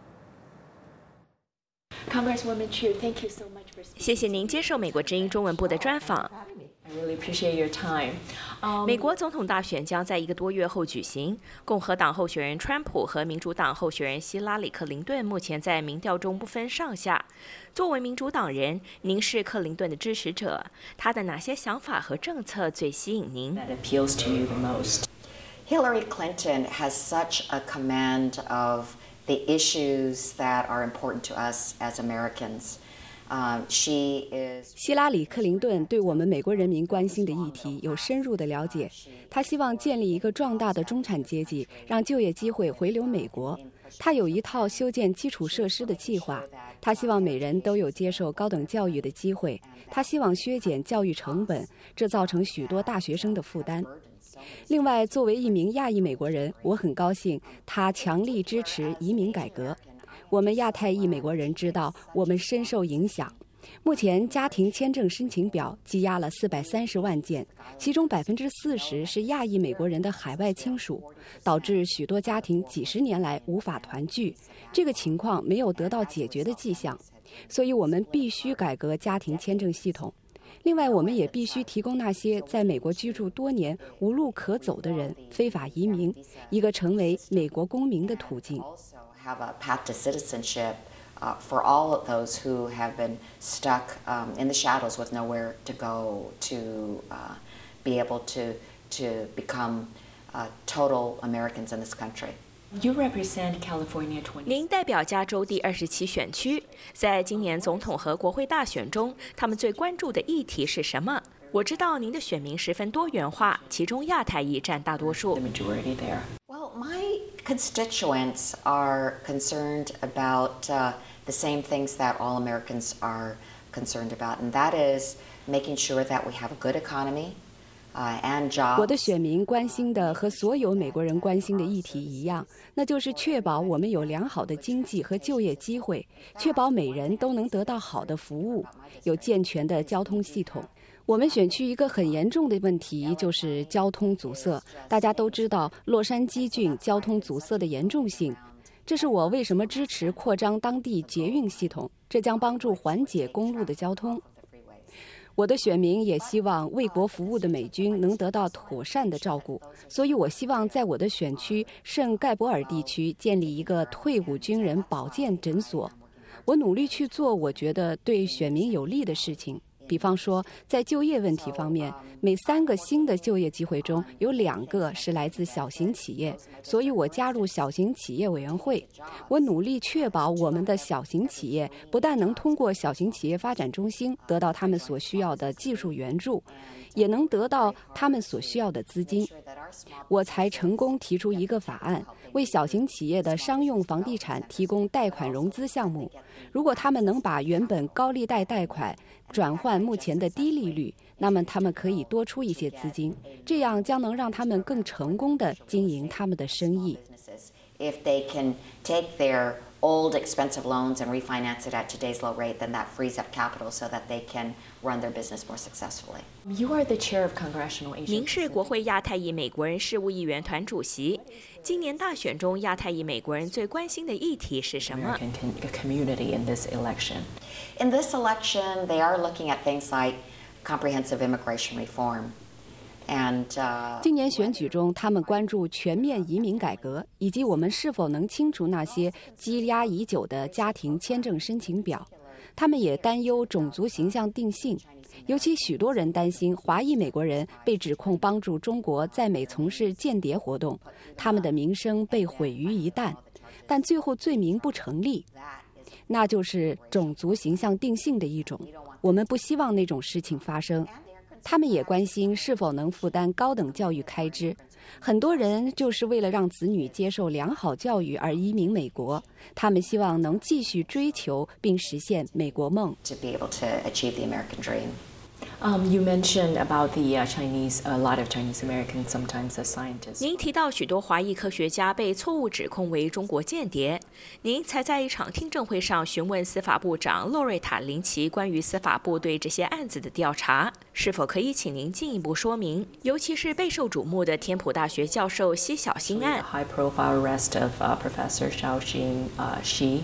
[SPEAKER 25] Congresswoman Chu, thank you so much for. 谢谢您接受美国之音中文部的专访。 I really appreciate your time. 美国总统大选将在一个多月后举行。共和党候选人川普和民主党候选人希拉里·克林顿目前在民调中不分上下。作为民主党人，您是克林顿的支持者，他的哪些想法和政策最吸引您 ？That appeals to you the most.
[SPEAKER 26] Hillary Clinton has such a command of the issues that are important to us as Americans. Um, she is.
[SPEAKER 27] 希拉里·克林顿对我们美国人民关心的议题有深入的了解。她希望建立一个壮大的中产阶级，让就业机会回流美国。她有一套修建基础设施的计划。她希望每人都有接受高等教育的机会。她希望削减教育成本，这造成许多大学生的负担。另外，作为一名亚裔美国人，我很高兴他强力支持移民改革。我们亚太裔美国人知道，我们深受影响。目前家庭签证申请表积压了四百三十万件，其中百分之四十是亚裔美国人的海外亲属，导致许多家庭几十年来无法团聚。这个情况没有得到解决的迹象，所以我们必须改革家庭签证系统。另外，我们也必须提供那些在美国居住多年无路可走的人非法移民一个成为美国公民的途径。
[SPEAKER 26] Have a path to citizenship uh, for all of those who have been stuck um, in the shadows with nowhere to go to uh, be able to to become uh, total Americans in this country.
[SPEAKER 25] You represent California twenty. 您代表加州第二十七选区，在今年总统和国会大选中，他们最关注的议题是什么？我知道您的选民十分多元化，其中亚太裔占大多数。
[SPEAKER 26] Well, my constituents are concerned about uh, the same things that all Americans are concerned about, and that is making sure that we have a good economy uh, and jobs.
[SPEAKER 27] 我的选民关心的和所有美国人关心的议题一样，那就是确保我们有良好的经济和就业机会，确保每人都能得到好的服务，有健全的交通系统。我们选区一个很严重的问题就是交通阻塞，大家都知道洛杉矶郡交通阻塞的严重性。这是我为什么支持扩张当地捷运系统，这将帮助缓解公路的交通。我的选民也希望为国服务的美军能得到妥善的照顾，所以我希望在我的选区圣盖博尔地区建立一个退伍军人保健诊所。我努力去做我觉得对选民有利的事情。比方说，在就业问题方面，每三个新的就业机会中有两个是来自小型企业，所以我加入小型企业委员会。我努力确保我们的小型企业不但能通过小型企业发展中心得到他们所需要的技术援助，也能得到他们所需要的资金。我才成功提出一个法案，为小型企业的商用房地产提供贷款融资项目。如果他们能把原本高利贷贷款转换目前的低利率，那么他们可以多出一些资金，这样将能让他们更成功地经营他们的生意。
[SPEAKER 26] If they can take their old expensive loans and refinance it at today's low rate, then that frees up capital so that they can run their business more successfully.
[SPEAKER 25] You are the chair of Congressional Asia. 您是国会亚太裔美国人事务议员团主席。今年大选中，亚太裔美国人最关心的议题是什么
[SPEAKER 26] ？American community in this election. In this election, they are looking at things like comprehensive immigration reform. And, uh,
[SPEAKER 27] 今年选举中，他们关注全面移民改革，以及我们是否能清除那些积压已久的家庭签证申请表。他们也担忧种族形象定性，尤其许多人担心华裔美国人被指控帮助中国在美从事间谍活动，他们的名声被毁于一旦。但最后罪名不成立，那就是种族形象定性的一种。我们不希望那种事情发生。他们也关心是否能负担高等教育开支。很多人就是为了让子女接受良好教育而移民美国，他们希望能继续追求并实现美国梦。
[SPEAKER 26] To be able to achieve the American dream.
[SPEAKER 25] Um, you mentioned about the uh, Chinese, a lot of Chinese Americans, sometimes as scientists. 您提到许多华裔科学家被错误指控为中国间谍。您才在一场听证会上询问司法部长洛瑞塔·林奇关于司法部对这些案子的调查，是否可以请您进一步说明？尤其是备受瞩目的天普大学教授奚晓星案。
[SPEAKER 9] High-profile arrest of uh, Professor Xiaoxing uh, Shi.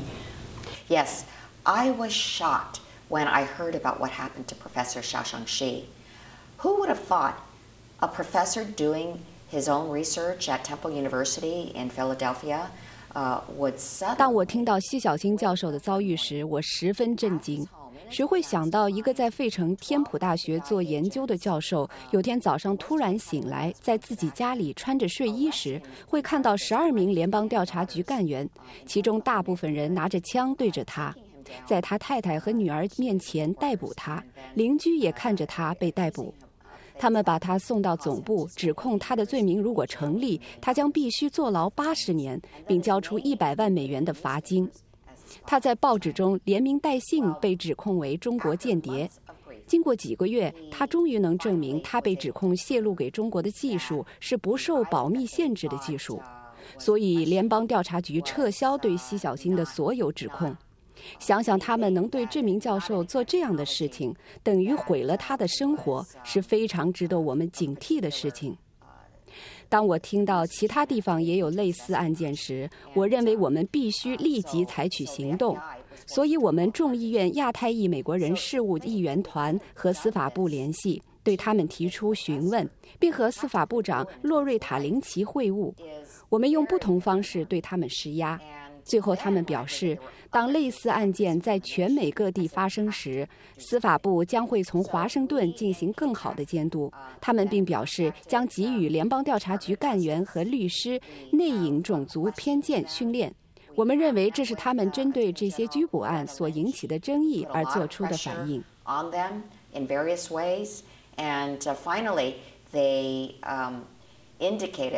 [SPEAKER 26] Yes, I was shocked when I heard about what happened to Professor Xiaoxing Shi. Who would have thought a professor doing his own research at Temple University in Philadelphia uh, would suddenly...
[SPEAKER 27] 当我听到奚晓星教授的遭遇时，我十分震惊。谁会想到一个在费城天普大学做研究的教授，有天早上突然醒来，在自己家里穿着睡衣时，会看到十二名联邦调查局干员，其中大部分人拿着枪对着他。在他太太和女儿面前逮捕他，邻居也看着他被逮捕。他们把他送到总部，指控他的罪名如果成立，他将必须坐牢八十年，并交出一百万美元的罚金。他在报纸中连名带姓被指控为中国间谍。经过几个月，他终于能证明他被指控泄露给中国的技术是不受保密限制的技术，所以联邦调查局撤销对奚晓星的所有指控。想想他们能对这名教授做这样的事情，等于毁了他的生活，是非常值得我们警惕的事情。当我听到其他地方也有类似案件时，我认为我们必须立即采取行动。所以我们众议院亚太裔美国人事务议员团和司法部联系，对他们提出询问，并和司法部长洛瑞塔·林奇会晤。我们用不同方式对他们施压。最后他们表示，当类似案件在全美各地发生时，司法部将会从华盛顿进行更好的监督。他们并表示将给予联邦调查局干员和律师内隐种族偏见训练。我们认为这是他们针对这些拘捕案所引起的争议而做出的反应。
[SPEAKER 26] On them in various ways, and uh, finally they um, indicated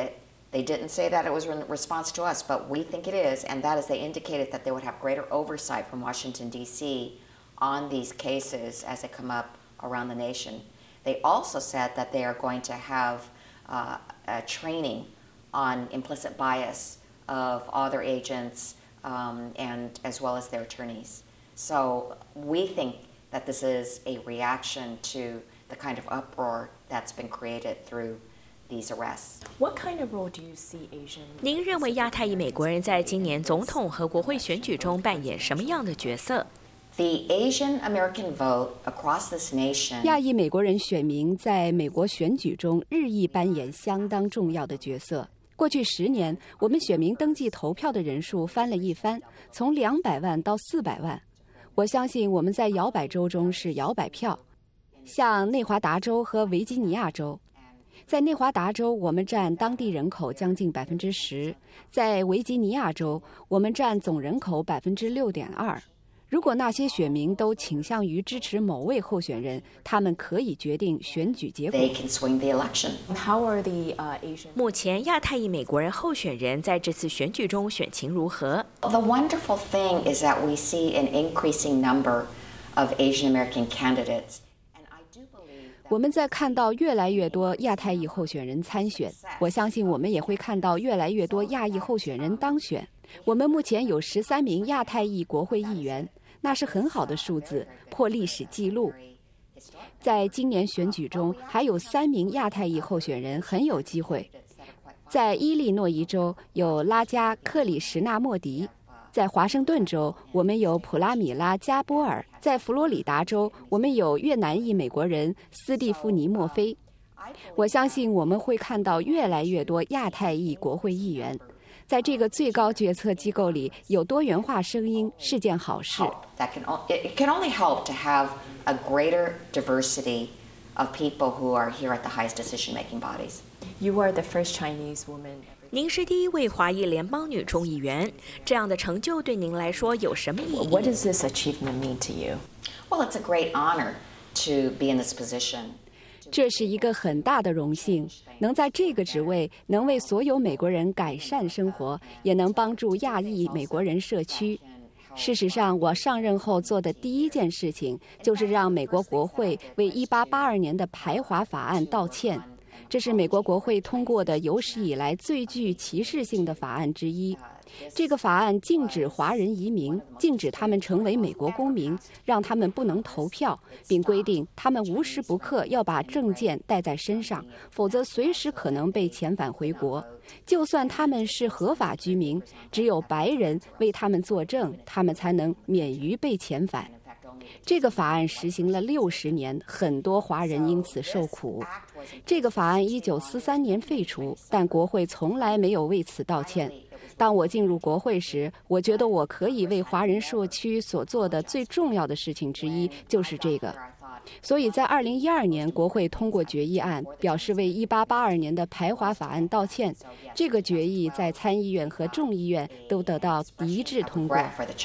[SPEAKER 26] They didn't say that it was in response to us, but we think it is, and that is they indicated that they would have greater oversight from Washington, D C on these cases as they come up around the nation. They also said that they are going to have uh, a training on implicit bias of all their agents um, and as well as their attorneys. So we think that this is a reaction to the kind of uproar that's been created through these arrests.
[SPEAKER 25] What kind of role do you see Asian? 您认为亚太裔美国人在今年总统和国会选举中扮演什么样的角色？
[SPEAKER 26] The Asian American vote across this nation.
[SPEAKER 27] 亚裔美国人选民在美国选举中日益扮演相当重要的角色。过去十年，我们选民登记投票的人数翻了一番，从两百万到四百万。我相信我们在摇摆州中是摇摆票，像内华达州和维吉尼亚州。在内华达州，我们占当地人口将近百分之十；在维吉尼亚州，我们占总人口百分之六点二。如果那些选民都倾向于支持某位候选人，他们可以决定选举结果。
[SPEAKER 26] They can swing the election.
[SPEAKER 25] How are the Asian? 目前亚太裔美国人候选人在这次选举中选情如何
[SPEAKER 26] The wonderful thing is that we see an increasing number of Asian American candidates.
[SPEAKER 27] 我们在看到越来越多亚太裔候选人参选，我相信我们也会看到越来越多亚裔候选人当选。我们目前有十三名亚太裔国会议员。那是很好的数字，破历史记录。在今年选举中，还有三名亚太裔候选人很有机会。在伊利诺伊州有拉加·克里什纳莫迪，在华盛顿州我们有普拉米拉·加波尔，在佛罗里达州我们有越南裔美国人斯蒂夫尼·莫菲。我相信我们会看到越来越多亚太裔国会议员。在这个最高决策机构里，有多元化声音是件好事。
[SPEAKER 26] That can it can only help to have a greater diversity of people who are here at the highest decision-making bodies.
[SPEAKER 25] You are the first Chinese woman. 您是第一位华裔联邦女众议员，这样的成就对您来说有什么意义
[SPEAKER 26] What does this achievement mean to you? Well, it's a great honor to be in this position.
[SPEAKER 27] 这是一个很大的荣幸，能在这个职位，能为所有美国人改善生活，也能帮助亚裔美国人社区。事实上，我上任后做的第一件事情，就是让美国国会为一八八二年的排华法案道歉。这是美国国会通过的有史以来最具歧视性的法案之一。这个法案禁止华人移民，禁止他们成为美国公民，让他们不能投票，并规定他们无时不刻要把证件带在身上，否则随时可能被遣返回国。就算他们是合法居民，只有白人为他们作证，他们才能免于被遣返。这个法案实行了六十年，很多华人因此受苦。这个法案一九四三年废除，但国会从来没有为此道歉。当我进入国会时，我觉得我可以为华人社区所做的最重要的事情之一就是这个。所以在二零一二年，国会通过决议案，表示为一八八二年的排华法案道歉。这个决议在参议院和众议院都得到一致通过。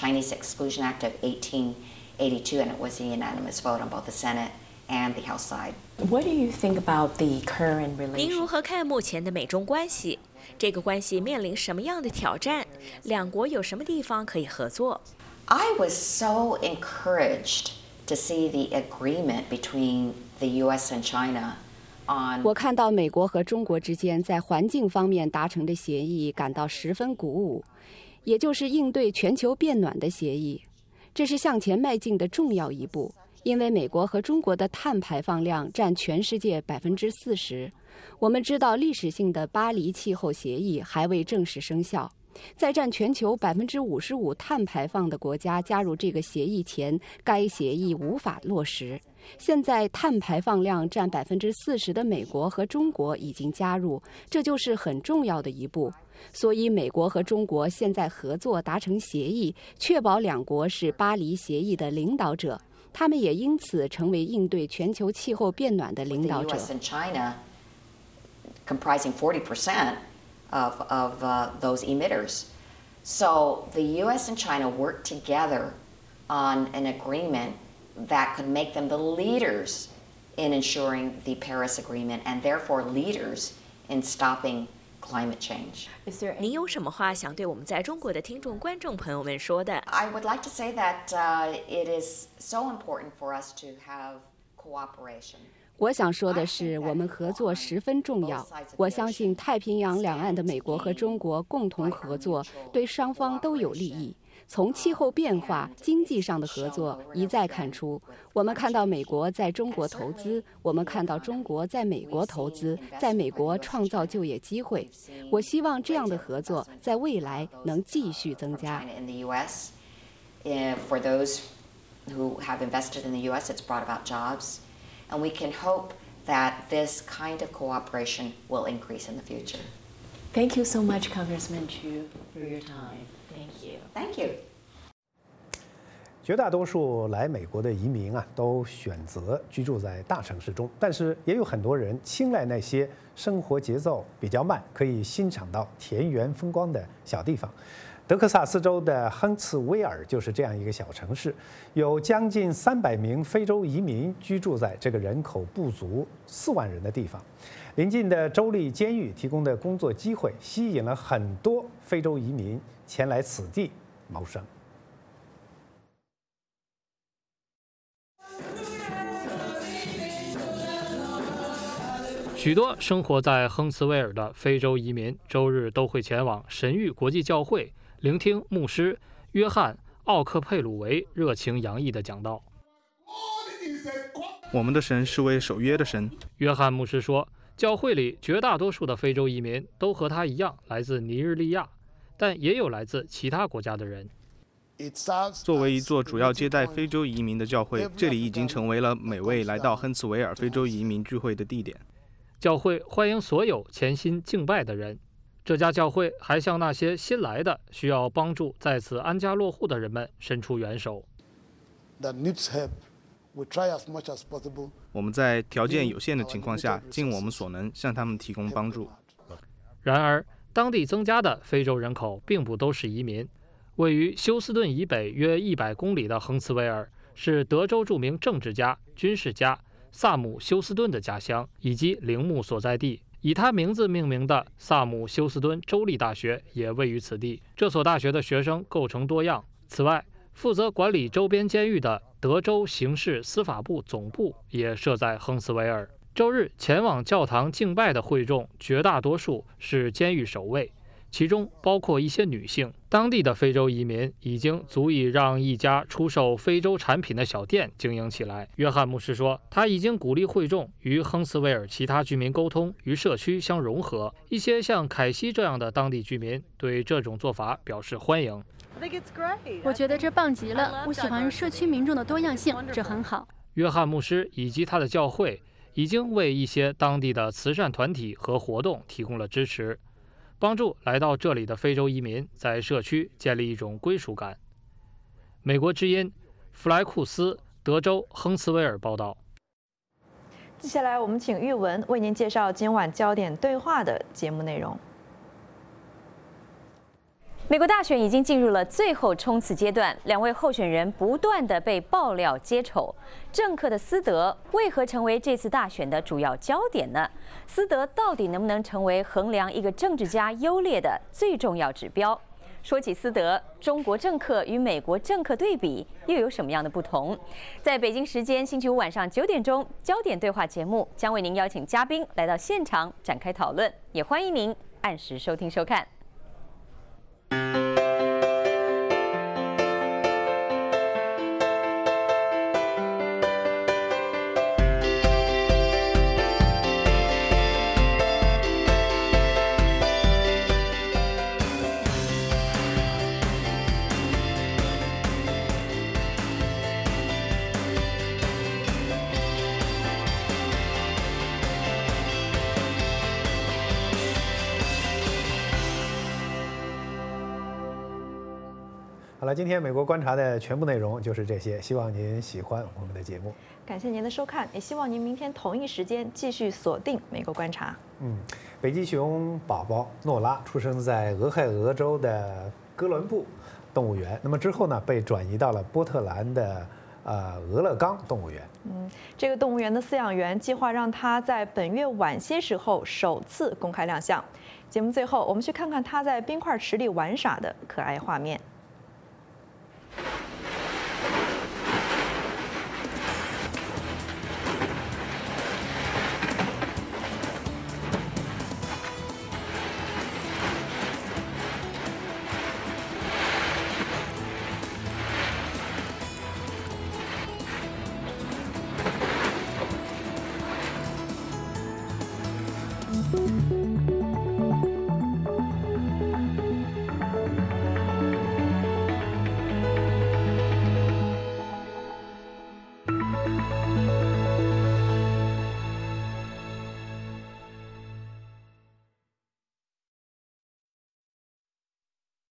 [SPEAKER 26] eighty-two, and it was a unanimous vote on both the Senate and the House side.
[SPEAKER 25] What do you think about the current relationship? 您如何看目前的美中关系？这个关系面临什么样的挑战？两国有什么地方可以合作
[SPEAKER 26] I was so encouraged to see the agreement between the U S and China on.
[SPEAKER 27] 我看到美国和中国之间在环境方面达成的协议，感到十分鼓舞，也就是应对全球变暖的协议。这是向前迈进的重要一步，因为美国和中国的碳排放量占全世界百分之四十。我们知道历史性的巴黎气候协议还未正式生效，在占全球百分之五十五碳排放的国家加入这个协议前，该协议无法落实。现在碳排放量占百分之四十的美国和中国已经加入，这就是很重要的一步。所以美国和中国现在合作达成协议，确保两国是巴黎协议的领导者，他们也因此成为应对全球气候变暖的领导者。
[SPEAKER 26] The U S and China comprising forty percent of, of uh, those emitters. So the U S and China worked together on an agreement that could make them the leaders in ensuring the Paris Agreement and therefore leaders in stopping climate change.
[SPEAKER 25] 您有什么话想对我们在中国的听众、观众朋友们说的
[SPEAKER 26] I would like to say that uh, it is so important for us to have cooperation.
[SPEAKER 27] 我想说的是，我们合作十分重要。我相信太平洋两岸的美国和中国共同合作，对双方都有利益。从气候变化、经济上的合作一再看出，我们看到美国在中国投资，我们看到中国在美国投资，在美国创造就业机会。我希望这样的合作在未来能继续增加。
[SPEAKER 26] For those who have invested in the U S, it's brought about jobs, and we can hope that this kind of cooperation will increase in the future.
[SPEAKER 25] Thank you so much, Congressman Chu, for your time. Thank you.
[SPEAKER 26] Thank you.
[SPEAKER 1] 绝大多数来美国的移民啊，都选择居住在大城市中，但是也有很多人青睐那些生活节奏比较慢、可以欣赏到田园风光的小地方。德克萨斯州的亨茨威尔就是这样一个小城市，有将近三百名非洲移民居住在这个人口不足四万人的地方。邻近的州立监狱提供的工作机会，吸引了很多非洲移民前来此地谋生。
[SPEAKER 5] 许多生活在亨茨威尔的非洲移民，周日都会前往神谕国际教会，聆听牧师约翰·奥克佩鲁维热情洋溢的讲道。
[SPEAKER 20] 我们的神是位守约的神。
[SPEAKER 5] 约翰牧师说，教会里绝大多数的非洲移民都和他一样来自尼日利亚，但也有来自其他国家的人。
[SPEAKER 20] 作为一座主要接待非洲移民的教会，这里已经成为了每位来到亨茨维尔非洲移民聚会的地点。
[SPEAKER 5] 教会欢迎所有潜心敬拜的人。这家教会还向那些新来的、需要帮助在此安家落户的人们伸出援手。
[SPEAKER 20] 我们在条件有限的情况下，尽我们所能向他们提供帮助。
[SPEAKER 5] 然而，当地增加的非洲人口并不都是移民。位于休斯顿以北约一百公里的亨茨维尔是德州著名政治家、军事家萨姆·休斯顿的家乡，以及陵墓所在地。以他名字命名的萨姆·休斯顿州立大学也位于此地。这所大学的学生构成多样。此外，负责管理周边监狱的德州刑事司法部总部也设在亨茨维尔。周日前往教堂敬拜的会众，绝大多数是监狱守卫，其中包括一些女性。当地的非洲移民已经足以让一家出售非洲产品的小店经营起来。约翰牧师说，他已经鼓励会众与亨茨维尔其他居民沟通，与社区相融合。一些像凯西这样的当地居民对这种做法表示欢迎。
[SPEAKER 14] 我觉得这棒极了，我喜欢社区民众的多样性，这很好。
[SPEAKER 5] 约翰牧师以及他的教会已经为一些当地的慈善团体和活动提供了支持，帮助来到这里的非洲移民在社区建立一种归属感。美国之音弗莱库斯，德州亨茨维尔报道。
[SPEAKER 2] 接下来，我们请玉文为您介绍今晚焦点对话的节目内容。
[SPEAKER 16] 美国大选已经进入了最后冲刺阶段，两位候选人不断的被爆料揭丑。政客的私德为何成为这次大选的主要焦点呢？私德到底能不能成为衡量一个政治家优劣的最重要指标？说起私德，中国政客与美国政客对比又有什么样的不同？在北京时间星期五晚上九点钟，焦点对话节目将为您邀请嘉宾来到现场展开讨论，也欢迎您按时收听收看。
[SPEAKER 1] 好了，今天美国观察的全部内容就是这些，希望您喜欢我们的节目。
[SPEAKER 2] 感谢您的收看，也希望您明天同一时间继续锁定美国观察。
[SPEAKER 1] 嗯，北极熊宝宝诺拉出生在俄亥俄州的哥伦布动物园，那么之后呢，被转移到了波特兰的呃俄勒冈动物园。
[SPEAKER 2] 嗯，这个动物园的饲养员计划让它在本月晚些时候首次公开亮相。 节目最后，我们去看看他在冰块池里玩耍的可爱画面。